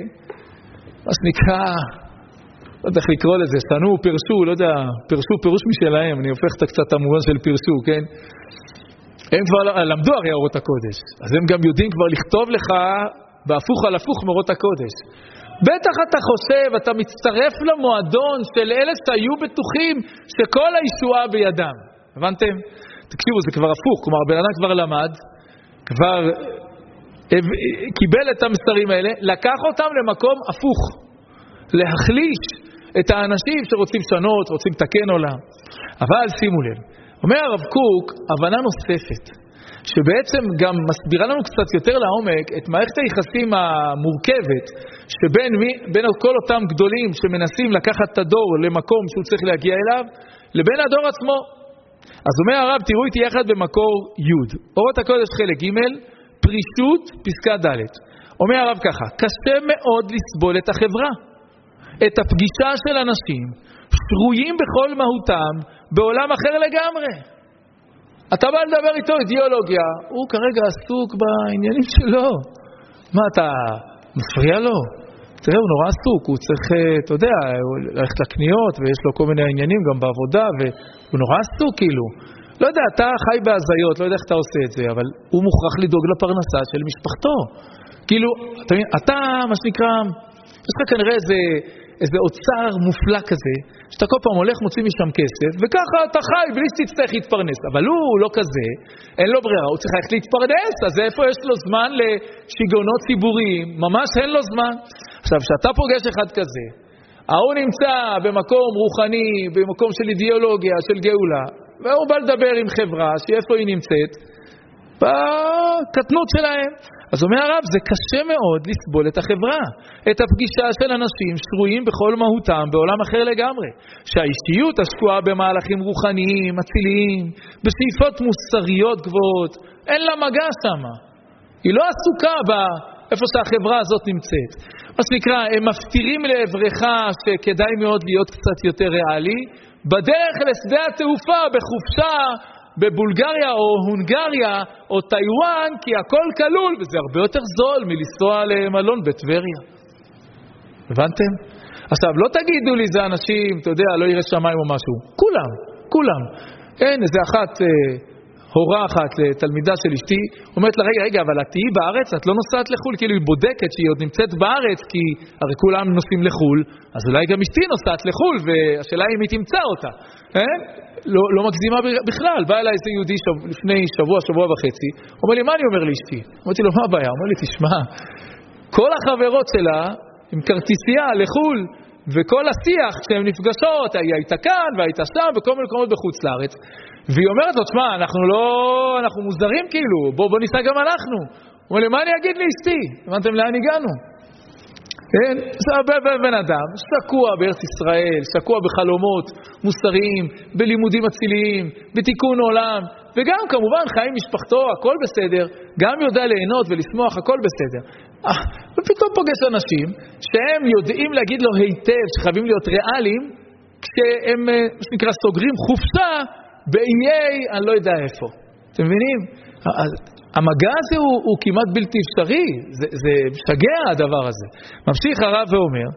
מה שנקרא, לא יודע איך לקרוא לזה, סנו, פרשו, לא יודע, פרשו פירוש משלהם, אני הופך את קצת המובן של פרשו, כן? הם כבר למדו הרי אורות הקודש, אז הם גם יודעים כבר לכתוב לך בהפוך על הפוך מאורות הקודש. בטח אתה חושב, אתה מצטרף למועדון של אלה שהיו בטוחים שכל הישועה בידם. הבנתם? תקשיבו, זה כבר הפוך, כלומר, בן אדם כבר למד, כבר קיבל את המסרים האלה, לקח אותם למקום הפוך, להחליש את האנשים שרוצים שנות, רוצים לתקן עולם. אבל שימו לב, אומר הרב קוק, הבנה נוספת, שבעצם גם מסבירה לנו קצת יותר לעומק את מערכת היחסים המורכבת, שבין מי, בין כל אותם גדולים שמנסים לקחת את הדור למקום שהוא צריך להגיע אליו, לבין הדור עצמו. אז אומר הרב, תראו איתי יחד במקור י', אורות הקודש חלק ג', פרישות פסקה ד'. אומר הרב ככה, קשה מאוד לסבול את החברה, את הפגישה של אנשים שרויים בכל מהותם בעולם אחר לגמרי. אתה בא לדבר איתו אידיאולוגיה, הוא כרגע עסוק בעניינים שלו. מה, אתה מפריע לו? תראה, הוא נורא עסוק, הוא צריך, אתה יודע, ללכת לקניות, ויש לו כל מיני עניינים גם בעבודה, והוא נורא עסוק כאילו. לא יודע, אתה חי בהזיות, לא יודע איך אתה עושה את זה, אבל הוא מוכרח לדאוג לפרנסה של משפחתו. כאילו, אתה, אתה מה שנקרא, יש לך כנראה איזה, איזה אוצר מופלא כזה, שאתה כל פעם הולך, מוציא משם כסף, וככה אתה חי בלי שתצטרך להתפרנס. אבל הוא לא כזה, אין לו ברירה, הוא צריך ללכת להתפרנס, אז איפה יש לו זמן לשיגעונות ציבוריים? ממש אין לו זמן. עכשיו, כשאתה פוגש אחד כזה, הוא נמצא במקום רוחני, במקום של אידיאולוגיה, של גאולה, והוא בא לדבר עם חברה, שאיפה היא נמצאת? בקטנות שלהם. אז אומר הרב, זה קשה מאוד לסבול את החברה, את הפגישה של אנשים שרויים בכל מהותם בעולם אחר לגמרי, שהאישיות השקועה במהלכים רוחניים, מציליים, בשאיפות מוסריות גבוהות, אין לה מגע שמה. היא לא עסוקה באיפה שהחברה הזאת נמצאת. מה שנקרא, הם מפתירים לעברך שכדאי מאוד להיות קצת יותר ריאלי, בדרך לשדה התעופה, בחופשה, בבולגריה או הונגריה או טיואן, כי הכל כלול, וזה הרבה יותר זול מלנסוע למלון בטבריה. הבנתם? עכשיו, לא תגידו לי זה אנשים, אתה יודע, לא יראה שמיים או משהו. כולם, כולם. אין, איזה אחת, אה, הורה אחת לתלמידה של אשתי, אומרת לה, רגע, רגע, אבל את תהיי בארץ, את לא נוסעת לחול, כאילו היא בודקת שהיא עוד נמצאת בארץ, כי הרי כולם נוסעים לחול, אז אולי גם אשתי נוסעת לחול, והשאלה היא אם היא תמצא אותה. אה? לא, לא מגזימה בכלל. בא אליי איזה יהודי שב, לפני שבוע, שבוע וחצי, אומר לי, מה אני אומר לאשתי? אמרתי לו, מה הבעיה? אומר לי, תשמע, כל החברות שלה עם כרטיסייה לחול, וכל השיח כשהן נפגשות, היא הייתה כאן והייתה שם, וכל מיני מקומות בחוץ לארץ, והיא אומרת לו, תשמע, אנחנו לא, אנחנו מוזרים כאילו, בוא, בוא ניסע גם אנחנו. הוא אומר לי, מה אני אגיד לאשתי? הבנתם לאן הגענו? כן? זה בן אדם, שקוע בארץ ישראל, שקוע בחלומות מוסריים, בלימודים מציליים, בתיקון עולם, וגם כמובן חיים משפחתו, הכל בסדר, גם יודע ליהנות ולשמוח, הכל בסדר. ופתאום פוגש אנשים שהם יודעים להגיד לו היטב, שחייבים להיות ריאליים, כשהם, מה שנקרא, סוגרים חופשה באיי, אני לא יודע איפה. אתם מבינים? המגע הזה הוא, הוא כמעט בלתי אפשרי, זה, זה משגע הדבר הזה. ממשיך הרב ואומר,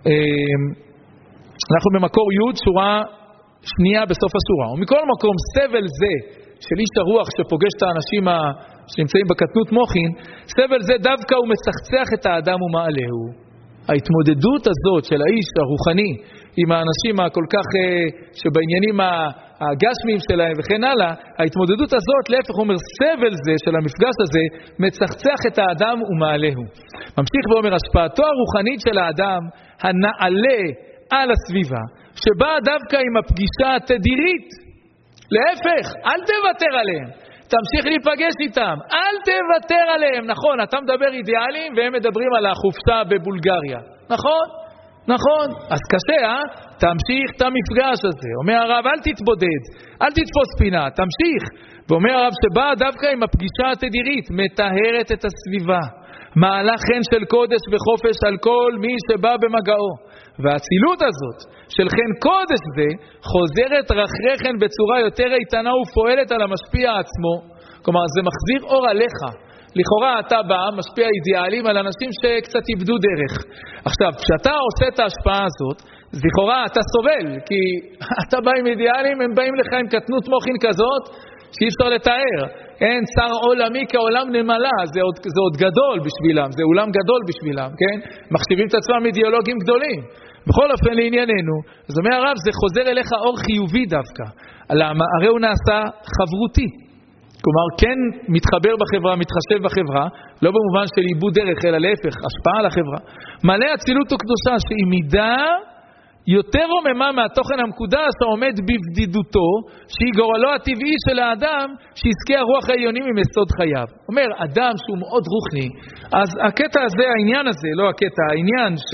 אנחנו במקור י' שורה שנייה בסוף השורה, ומכל מקום סבל זה של איש הרוח שפוגש את האנשים שנמצאים בקטנות מוחין, סבל זה דווקא הוא מצחצח את האדם ומעלהו. ההתמודדות הזאת של האיש הרוחני עם האנשים הכל כך שבעניינים הגשמיים שלהם וכן הלאה, ההתמודדות הזאת, להפך אומר, סבל זה של המפגש הזה מצחצח את האדם ומעלהו. ממשיך ואומר, השפעתו הרוחנית של האדם הנעלה על הסביבה, שבאה דווקא עם הפגישה התדירית, להפך, אל תוותר עליהם, תמשיך להיפגש איתם, אל תוותר עליהם. נכון, אתה מדבר אידיאליים והם מדברים על החופשה בבולגריה, נכון? נכון, אז קשה, אה? תמשיך את המפגש הזה. אומר הרב, אל תתבודד, אל תתפוס פינה, תמשיך. ואומר הרב שבא דווקא עם הפגישה התדירית, מטהרת את הסביבה, מעלה חן של קודש וחופש על כל מי שבא במגעו. והצילות הזאת של חן קודש זה חוזרת רחרחן בצורה יותר איתנה ופועלת על המשפיע עצמו. כלומר, זה מחזיר אור עליך. לכאורה אתה בא, משפיע אידיאלים על אנשים שקצת איבדו דרך. עכשיו, כשאתה עושה את ההשפעה הזאת, לכאורה אתה סובל, כי אתה בא עם אידיאלים, הם באים לך עם קטנות מוחין כזאת, שאי אפשר לתאר. אין, שר עולמי כעולם נמלה, זה עוד, זה עוד גדול בשבילם, זה עולם גדול בשבילם, כן? מחשיבים את עצמם אידיאולוגים גדולים. בכל אופן לענייננו, אז אומר הרב, זה חוזר אליך אור חיובי דווקא. למה? הרי הוא נעשה חברותי. כלומר, כן מתחבר בחברה, מתחשב בחברה, לא במובן של איבוד דרך, אלא להפך, השפעה על החברה. מלא אצילות וקדושה, שהיא מידה יותר רוממה מהתוכן המקודש העומד בבדידותו, שהיא גורלו הטבעי של האדם, שיזכה הרוח העליונים עם יסוד חייו. אומר, אדם שהוא מאוד רוחני, אז הקטע הזה, העניין הזה, לא הקטע, העניין ש,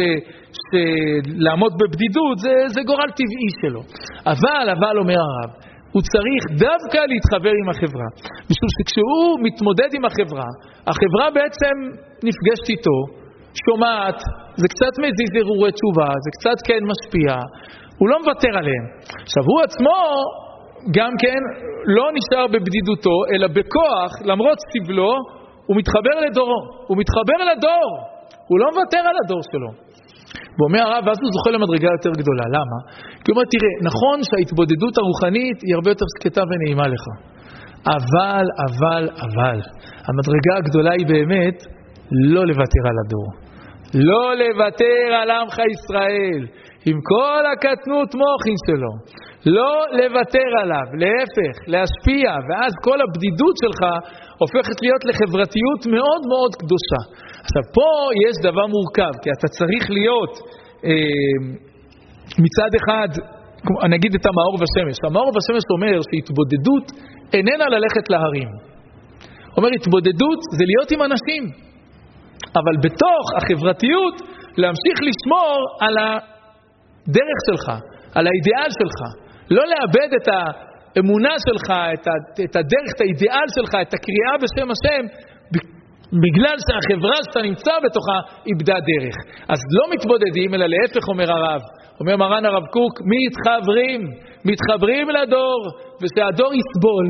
שלעמוד בבדידות, זה, זה גורל טבעי שלו. אבל, אבל אומר הרב, הוא צריך דווקא להתחבר עם החברה. משום שכשהוא מתמודד עם החברה, החברה בעצם נפגשת איתו, שומעת, זה קצת מזיז הרהורי תשובה, זה קצת כן משפיע, הוא לא מוותר עליהם. עכשיו, הוא עצמו גם כן לא נשאר בבדידותו, אלא בכוח, למרות סבלו, הוא מתחבר לדורו, הוא מתחבר לדור, הוא לא מוותר על הדור שלו. ואומר הרב, ואז הוא זוכה למדרגה יותר גדולה. למה? כי הוא אומר, תראה, נכון שההתבודדות הרוחנית היא הרבה יותר שקטה ונעימה לך. אבל, אבל, אבל, המדרגה הגדולה היא באמת לא לוותר על הדור. לא לוותר על עמך ישראל, עם כל הקטנות מוחין שלו. לא לוותר עליו, להפך, להשפיע, ואז כל הבדידות שלך הופכת להיות לחברתיות מאוד מאוד קדושה. עכשיו, פה יש דבר מורכב, כי אתה צריך להיות אה, מצד אחד, נגיד את המאור ושמש. המאור ושמש אומר שהתבודדות איננה ללכת להרים. אומר, התבודדות זה להיות עם אנשים. אבל בתוך החברתיות, להמשיך לשמור על הדרך שלך, על האידיאל שלך. לא לאבד את האמונה שלך, את, ה, את הדרך, את האידיאל שלך, את הקריאה בשם השם, בגלל שהחברה שאתה נמצא בתוכה איבדה דרך. אז לא מתבודדים, אלא להפך אומר הרב. אומר מרן הרב קוק, מתחברים, מתחברים לדור, ושהדור יסבול.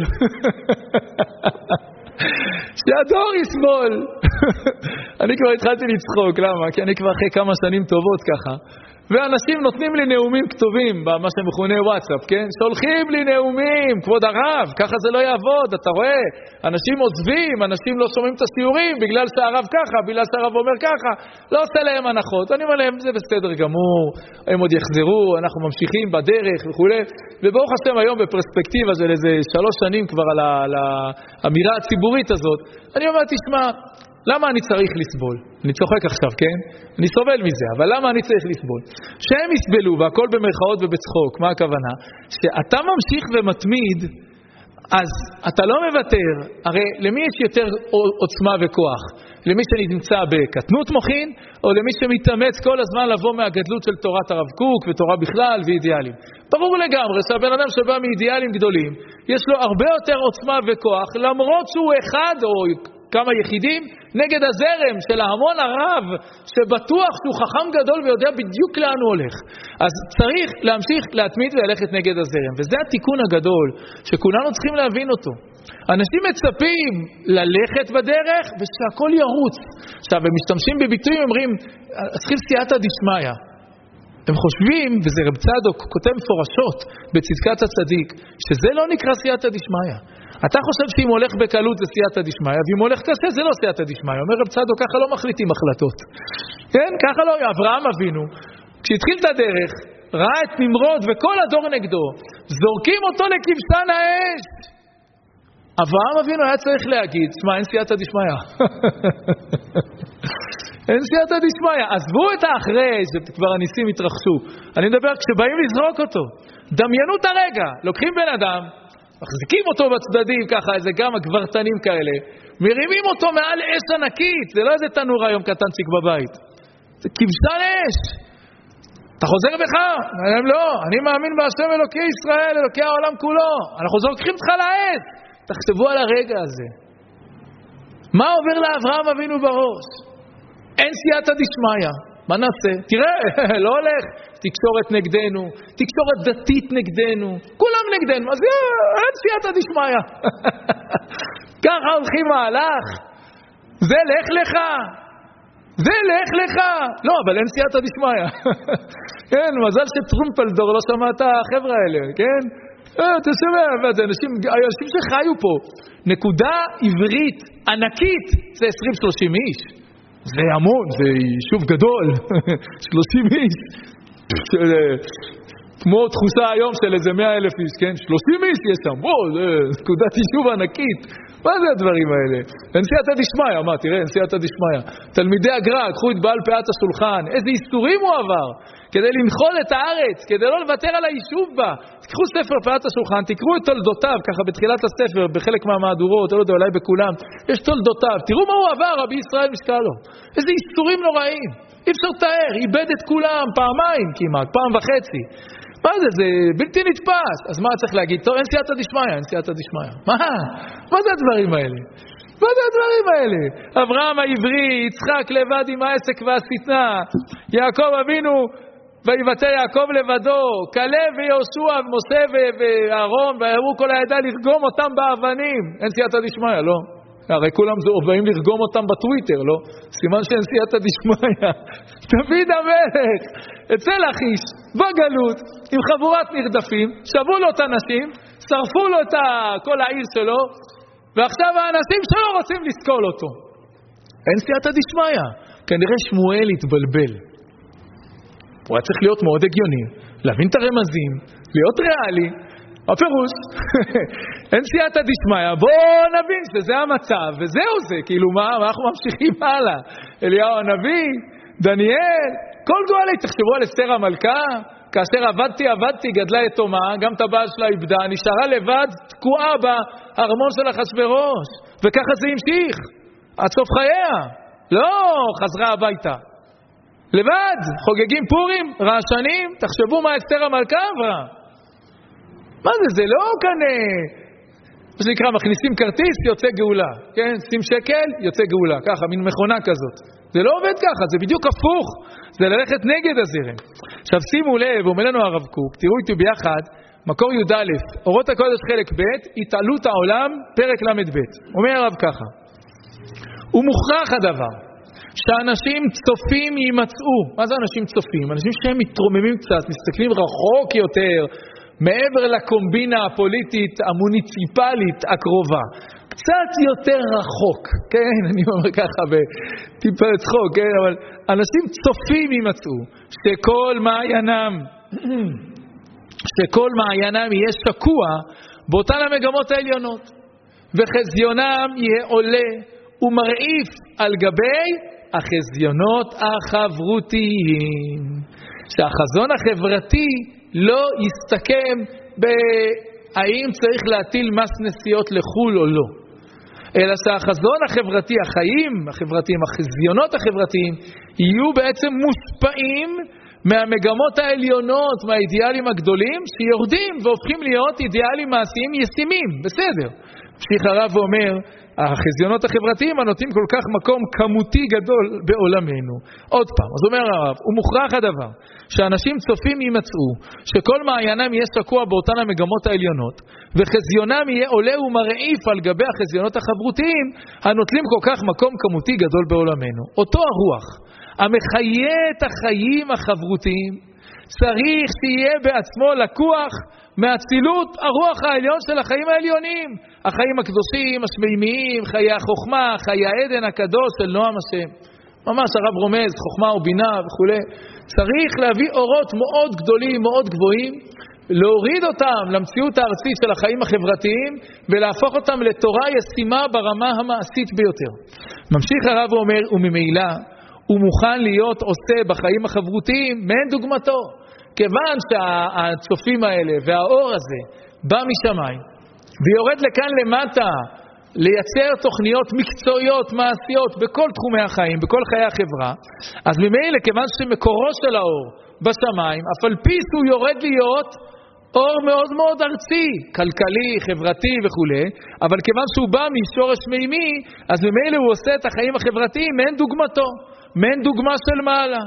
שהדור יסבול. אני כבר התחלתי לצחוק, למה? כי אני כבר אחרי כמה שנים טובות ככה. ואנשים נותנים לי נאומים כתובים, במה שמכונה וואטסאפ, כן? שולחים לי נאומים, כבוד הרב, ככה זה לא יעבוד, אתה רואה? אנשים עוזבים, אנשים לא שומעים את הסיורים, בגלל שהרב ככה, בגלל שהרב אומר ככה, לא עושה להם הנחות. אני אומר להם, זה בסדר גמור, הם עוד יחזרו, אנחנו ממשיכים בדרך וכו'. וברוך השם היום בפרספקטיבה של איזה שלוש שנים כבר על, ה, על האמירה הציבורית הזאת, אני אומר, תשמע, למה אני צריך לסבול? אני צוחק עכשיו, כן? אני סובל מזה, אבל למה אני צריך לסבול? שהם יסבלו, והכל במרכאות ובצחוק, מה הכוונה? שאתה ממשיך ומתמיד, אז אתה לא מוותר, הרי למי יש יותר עוצמה וכוח? למי שנמצא בקטנות מוחין, או למי שמתאמץ כל הזמן לבוא מהגדלות של תורת הרב קוק, ותורה בכלל, ואידיאלים. ברור לגמרי שהבן אדם שבא מאידיאלים גדולים, יש לו הרבה יותר עוצמה וכוח, למרות שהוא אחד או כמה יחידים, נגד הזרם של ההמון הרב, שבטוח שהוא חכם גדול ויודע בדיוק לאן הוא הולך. אז צריך להמשיך להתמיד וללכת נגד הזרם. וזה התיקון הגדול, שכולנו צריכים להבין אותו. אנשים מצפים ללכת בדרך, ושהכל ירוץ. עכשיו, הם משתמשים בביטויים, אומרים, צריכים סייעתא דשמיא. הם חושבים, וזה רב צדוק כותב מפורשות בצדקת הצדיק, שזה לא נקרא סייעתא דשמיא. אתה חושב שאם הולך בקלות זה סייעתא דשמיא, ואם הולך קשה זה לא סייעתא דשמיא. אומר רב צדוק, ככה לא מחליטים החלטות. כן, ככה לא, אברהם אבינו, כשהתחיל את הדרך, ראה את נמרוד וכל הדור נגדו, זורקים אותו לכבשן האש. אברהם אבינו היה צריך להגיד, שמע, אין סייעתא דשמיא. אין סייעתא דשמיא. עזבו את האחרי, שכבר הניסים התרחשו. אני מדבר כשבאים לזרוק אותו. דמיינו את הרגע, לוקחים בן אדם, מחזיקים אותו בצדדים ככה, איזה גם הגברתנים כאלה, מרימים אותו מעל אש ענקית, זה לא איזה תנור היום קטנצ'יק בבית, זה כבשן אש. אתה חוזר בך? הם לא, אני מאמין בהשם אלוקי ישראל, אלוקי העולם כולו, אנחנו זורקים אותך לאש. תחשבו על הרגע הזה. מה עובר לאברהם אבינו בראש? אין סייעתא דשמיא. מה נעשה? תראה, לא הולך. תקשורת נגדנו, תקשורת דתית נגדנו, כולם נגדנו, אז אין סייעתא דשמיא. ככה הולכים מהלך, זה לך לך, זה לך לך. לא, אבל אין סייעתא דשמיא. כן, מזל שטרומפלדור לא שמע את החבר'ה האלה, כן? אתה שומע, אנשים, אנשים שחיו פה, נקודה עברית ענקית, זה עשרים שלושים איש. זה המון, זה יישוב גדול, שלושים איש. כמו תחושה היום של איזה מאה אלף איש, כן? שלושים איש יש שם, בוא, זה נקודת יישוב ענקית. מה זה הדברים האלה? אין סייעתא דשמיא, מה, תראה, אין סייעתא דשמיא. תלמידי הגר"א, קחו את בעל פאת השולחן, איזה איסורים הוא עבר, כדי לנחול את הארץ, כדי לא לוותר על היישוב בה. תקחו ספר פאת השולחן, תקראו את תולדותיו, ככה בתחילת הספר, בחלק מהמהדורות, לא יודע, אולי בכולם, יש תולדותיו. תראו מה הוא עבר, רבי ישראל משקלו. איזה איסורים נוראים. אי אפשר לתאר, איבד את כולם פעמיים כמעט, פעם וחצי. מה זה? זה בלתי נתפס. אז מה צריך להגיד? טוב, אין סייעתא דשמיא, אין סייעתא דשמיא. מה? מה זה הדברים האלה? מה זה הדברים האלה? אברהם העברי, יצחק לבד עם העסק והשטנה, יעקב אבינו, ויבטא יעקב לבדו, כלב ויהושע ומשה ואהרון, ויראו כל העדה לרגום אותם באבנים. אין סייעתא דשמיא, לא? הרי כולם באים לרגום אותם בטוויטר, לא? סימן שאין סייעתא דשמיא. דוד המלך, אצל אחיש, בגלות, עם חבורת נרדפים, שבו לו את האנשים, שרפו לו את כל העיר שלו, ועכשיו האנשים שלו רוצים לסקול אותו. אין סייעתא דשמיא. כנראה שמואל התבלבל. הוא היה צריך להיות מאוד הגיוני, להבין את הרמזים, להיות ריאלי. הפירוש, אין סייעתא דשמיא, בואו נבין שזה המצב, וזהו זה, כאילו מה, אנחנו ממשיכים הלאה. אליהו הנביא, דניאל, כל גואלי, תחשבו על אסתר המלכה, כאשר עבדתי, עבדתי, גדלה יתומה, גם את הבעל שלה איבדה, נשארה לבד, תקועה בארמון של אחשוורוש, וככה זה המשיך, עד סוף חייה, לא חזרה הביתה. לבד, חוגגים פורים, רעשנים, תחשבו מה אסתר המלכה עברה. מה זה? זה לא כאן, מה שנקרא, מכניסים כרטיס, יוצא גאולה. כן? שים שקל, יוצא גאולה. ככה, מין מכונה כזאת. זה לא עובד ככה, זה בדיוק הפוך. זה ללכת נגד הזרם. עכשיו שימו לב, אומר לנו הרב קוק, תראו איתי ביחד, מקור י"א, אורות הקודש חלק ב', התעלות העולם, פרק למד ב'. אומר הרב ככה, הוא מוכרח הדבר, שאנשים צופים יימצאו. מה זה אנשים צופים? אנשים שהם מתרוממים קצת, מסתכלים רחוק יותר, מעבר לקומבינה הפוליטית המוניציפלית הקרובה. קצת יותר רחוק, כן? אני אומר ככה בטיפה צחוק, כן? אבל אנשים צופים יימצאו, שכל מעיינם, שכל מעיינם יהיה שקוע באותן המגמות העליונות, וחזיונם יהיה עולה ומרעיף על גבי החזיונות החברותיים. שהחזון החברתי לא יסתכם בהאם צריך להטיל מס נסיעות לחול או לא, אלא שהחזון החברתי, החיים החברתיים, החזיונות החברתיים, יהיו בעצם מושפעים מהמגמות העליונות, מהאידיאלים הגדולים, שיורדים והופכים להיות אידיאלים מעשיים ישימים. בסדר. ממשיך הרב ואומר, החזיונות החברתיים הנותנים כל כך מקום כמותי גדול בעולמנו. עוד פעם, אז אומר הרב, הוא מוכרח הדבר, שאנשים צופים יימצאו, שכל מעיינם יהיה שקוע באותן המגמות העליונות, וחזיונם יהיה עולה ומרעיף על גבי החזיונות החברותיים, הנוטלים כל כך מקום כמותי גדול בעולמנו. אותו הרוח, המחיה את החיים החברותיים, צריך שיהיה בעצמו לקוח מהצילות הרוח העליון של החיים העליונים, החיים הקדושים, השמימיים, חיי החוכמה, חיי העדן הקדוש של נועם השם. ממש הרב רומז, חוכמה ובינה וכו'. צריך להביא אורות מאוד גדולים, מאוד גבוהים, להוריד אותם למציאות הארצית של החיים החברתיים, ולהפוך אותם לתורה ישימה ברמה המעשית ביותר. ממשיך הרב ואומר, וממילא, הוא מוכן להיות עושה בחיים החברותיים מעין דוגמתו. כיוון שהצופים האלה והאור הזה בא משמיים ויורד לכאן למטה לייצר תוכניות מקצועיות, מעשיות בכל תחומי החיים, בכל חיי החברה, אז ממילא כיוון שמקורו של האור בשמיים, אף על פי שהוא יורד להיות אור מאוד מאוד ארצי, כלכלי, חברתי וכו', אבל כיוון שהוא בא משורש מימי, אז ממילא הוא עושה את החיים החברתיים מעין דוגמתו, מעין דוגמה של מעלה.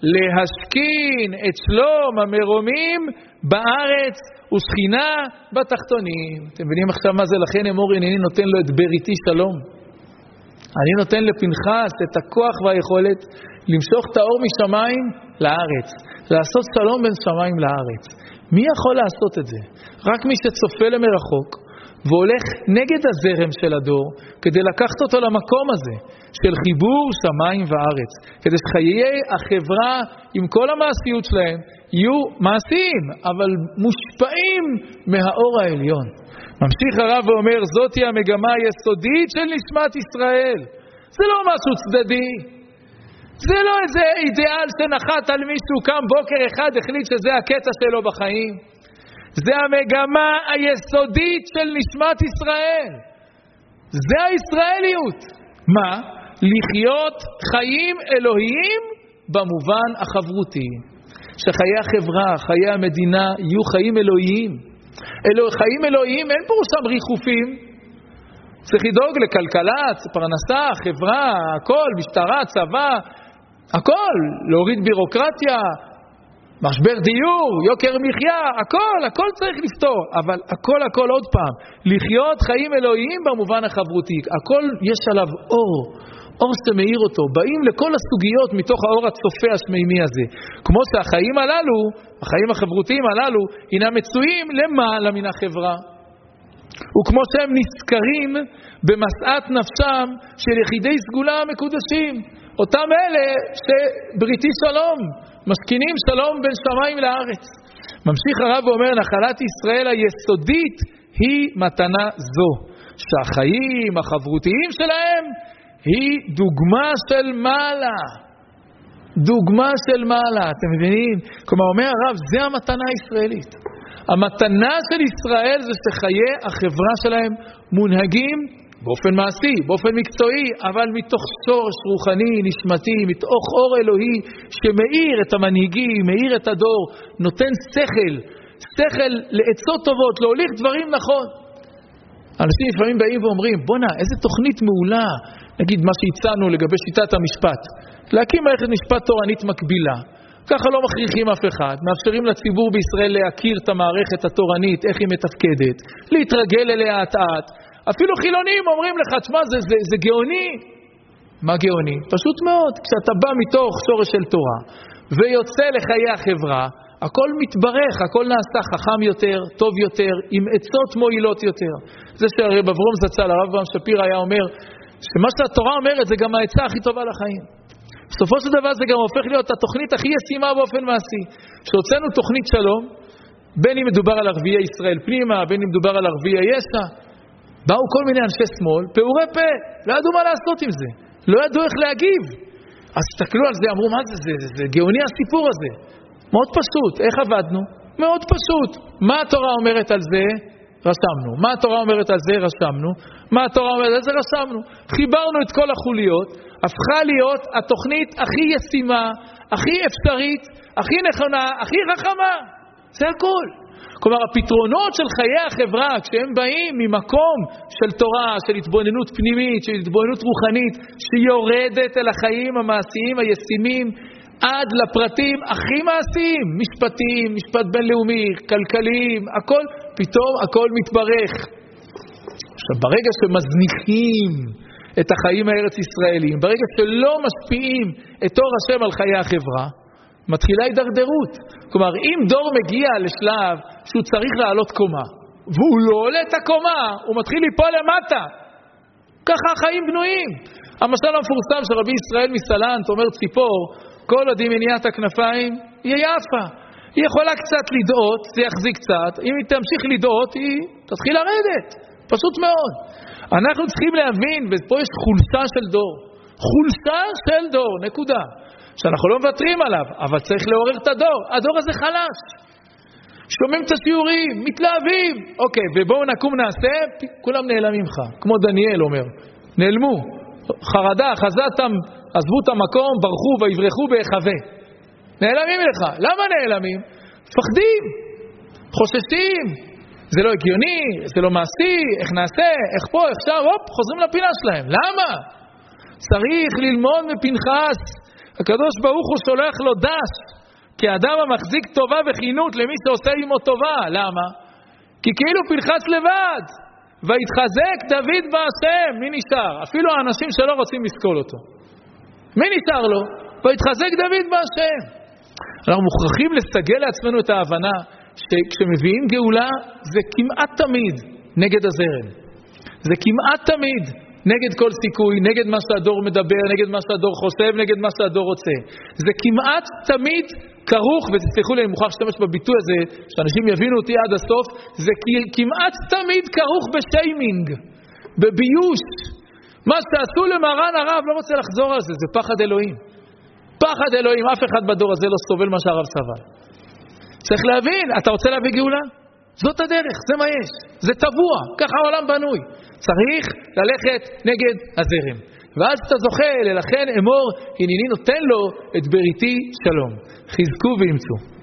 להשכין את שלום המרומים בארץ ושכינה בתחתונים. אתם מבינים עכשיו מה זה? לכן אמור הנני נותן לו את בריתי שלום. אני נותן לפנחס את הכוח והיכולת למשוך את האור משמיים לארץ, לעשות שלום בין שמיים לארץ. מי יכול לעשות את זה? רק מי שצופה למרחוק והולך נגד הזרם של הדור, כדי לקחת אותו למקום הזה של חיבור שמיים וארץ, כדי שחיי החברה עם כל המעשיות שלהם יהיו מעשיים, אבל מושפעים מהאור העליון. ממשיך הרב ואומר, זאת היא המגמה היסודית של נשמת ישראל. זה לא משהו צדדי, זה לא איזה אידיאל שנחת על מישהו, קם בוקר אחד החליט שזה הקטע שלו בחיים. זה המגמה היסודית של נשמת ישראל. זה הישראליות. מה? לחיות חיים אלוהיים במובן החברותי. שחיי החברה, חיי המדינה יהיו חיים אלוהיים. אלוה, חיים אלוהיים אין פירושם ריחופים. צריך לדאוג לכלכלה, פרנסה, חברה, הכל, משטרה, צבא, הכל. להוריד בירוקרטיה, משבר דיור, יוקר מחיה, הכל, הכל צריך לפתור, אבל הכל, הכל עוד פעם, לחיות חיים אלוהיים במובן החברותי, הכל יש עליו אור, אור שמאיר אותו, באים לכל הסוגיות מתוך האור הצופה השמימי הזה, כמו שהחיים הללו, החיים החברותיים הללו, הינם מצויים למעלה מן החברה, וכמו שהם נזכרים במסעת נפשם של יחידי סגולה המקודשים, אותם אלה שבריתי שלום, משכינים שלום בין שמיים לארץ. ממשיך הרב ואומר, נחלת ישראל היסודית היא מתנה זו, שהחיים החברותיים שלהם היא דוגמה של מעלה. דוגמה של מעלה, אתם מבינים? כלומר, אומר הרב, זה המתנה הישראלית. המתנה של ישראל זה שחיי החברה שלהם מונהגים באופן מעשי, באופן מקצועי, אבל מתוך שורש רוחני, נשמתי, מתוך אור אלוהי שמאיר את המנהיגים, מאיר את הדור, נותן שכל, שכל לעצות טובות, להוליך דברים נכון. אנשים לפעמים באים ואומרים, בונה, איזה תוכנית מעולה, נגיד מה שהצענו לגבי שיטת המשפט, להקים מערכת משפט תורנית מקבילה. ככה לא מכריחים אף אחד, מאפשרים לציבור בישראל להכיר את המערכת התורנית, איך היא מתפקדת, להתרגל אליה עט-עט. אפילו חילונים אומרים לך, תשמע, זה, זה, זה גאוני. מה גאוני? פשוט מאוד. כשאתה בא מתוך שורש של תורה, ויוצא לחיי החברה, הכל מתברך, הכל נעשה חכם יותר, טוב יותר, עם עצות מועילות יותר. זה שהרב אברום זצ"ל, הרב אברהם שפירא היה אומר, שמה שהתורה אומרת זה גם העצה הכי טובה לחיים. בסופו של דבר זה גם הופך להיות התוכנית הכי ישימה באופן מעשי. שהוצאנו תוכנית שלום, בין אם מדובר על ערביי ישראל פנימה, בין אם מדובר על ערביי יש"ע, באו כל מיני אנשי שמאל, פעורי פה, לא ידעו מה לעשות עם זה, לא ידעו איך להגיב. אז תסתכלו על זה, אמרו, מה זה, זה, זה, זה גאוני הסיפור הזה. מאוד פשוט, איך עבדנו? מאוד פשוט. מה התורה אומרת על זה? רשמנו. מה התורה אומרת על זה? רשמנו. מה התורה אומרת על זה? רשמנו. חיברנו את כל החוליות, הפכה להיות התוכנית הכי ישימה, הכי אפשרית, הכי נכונה, הכי חכמה. זה הכל. כלומר, הפתרונות של חיי החברה, כשהם באים ממקום של תורה, של התבוננות פנימית, של התבוננות רוחנית, שיורדת אל החיים המעשיים הישימים, עד לפרטים הכי מעשיים, משפטיים, משפט בינלאומי, כלכליים, הכל, פתאום הכל מתברך. עכשיו, ברגע שמזניחים את החיים הארץ ישראלים, ברגע שלא משפיעים את אור השם על חיי החברה, מתחילה הידרדרות. כלומר, אם דור מגיע לשלב שהוא צריך לעלות קומה, והוא לא עולה את הקומה, הוא מתחיל ליפול למטה. ככה החיים בנויים. המשל המפורסם של רבי ישראל מסלנט אומר ציפור, כל עוד היא מניעה את הכנפיים, היא יפה. היא יכולה קצת לדעות, זה יחזיק קצת. אם היא תמשיך לדעות, היא תתחיל לרדת. פשוט מאוד. אנחנו צריכים להבין, ופה יש חולשה של דור. חולשה של דור, נקודה. שאנחנו לא מוותרים עליו, אבל צריך לעורר את הדור. הדור הזה חלש. שומעים את השיעורים, מתלהבים. אוקיי, ובואו נקום נעשה, כולם נעלמים לך. כמו דניאל אומר. נעלמו. חרדה, חזתם, עזבו את המקום, ברחו ויברחו בהיחווה. נעלמים לך. למה נעלמים? פחדים. חוששים. זה לא הגיוני, זה לא מעשי, איך נעשה, איך פה, איך שם, הופ, חוזרים לפינה שלהם. למה? צריך ללמוד מפנחס. הקדוש ברוך הוא שולח לו דש, כי האדם המחזיק טובה וחינות למי שעושה עמו טובה. למה? כי כאילו פנחס לבד. והתחזק דוד בהשם. מי נשאר? אפילו האנשים שלא רוצים לסקול אותו. מי נשאר לו? והתחזק דוד בהשם. אנחנו מוכרחים לסגל לעצמנו את ההבנה שכשמביאים גאולה זה כמעט תמיד נגד הזרם. זה כמעט תמיד נגד כל סיכוי, נגד מה שהדור מדבר, נגד מה שהדור חושב, נגד מה שהדור רוצה. זה כמעט תמיד כרוך, ותסלחו לי, אני מוכרח להשתמש בביטוי הזה, שאנשים יבינו אותי עד הסוף, זה כמעט תמיד כרוך בשיימינג, בביוש. מה שעשו למרן הרב, לא רוצה לחזור על זה, זה פחד אלוהים. פחד אלוהים, אף אחד בדור הזה לא סובל מה שהרב סבל. צריך להבין, אתה רוצה להביא גאולה? זאת הדרך, זה מה יש. זה טבוע, ככה העולם בנוי. צריך ללכת נגד הזרם. ואז אתה זוכה, לכן אמור, הנני נותן לו את בריתי שלום. חזקו ואמצו.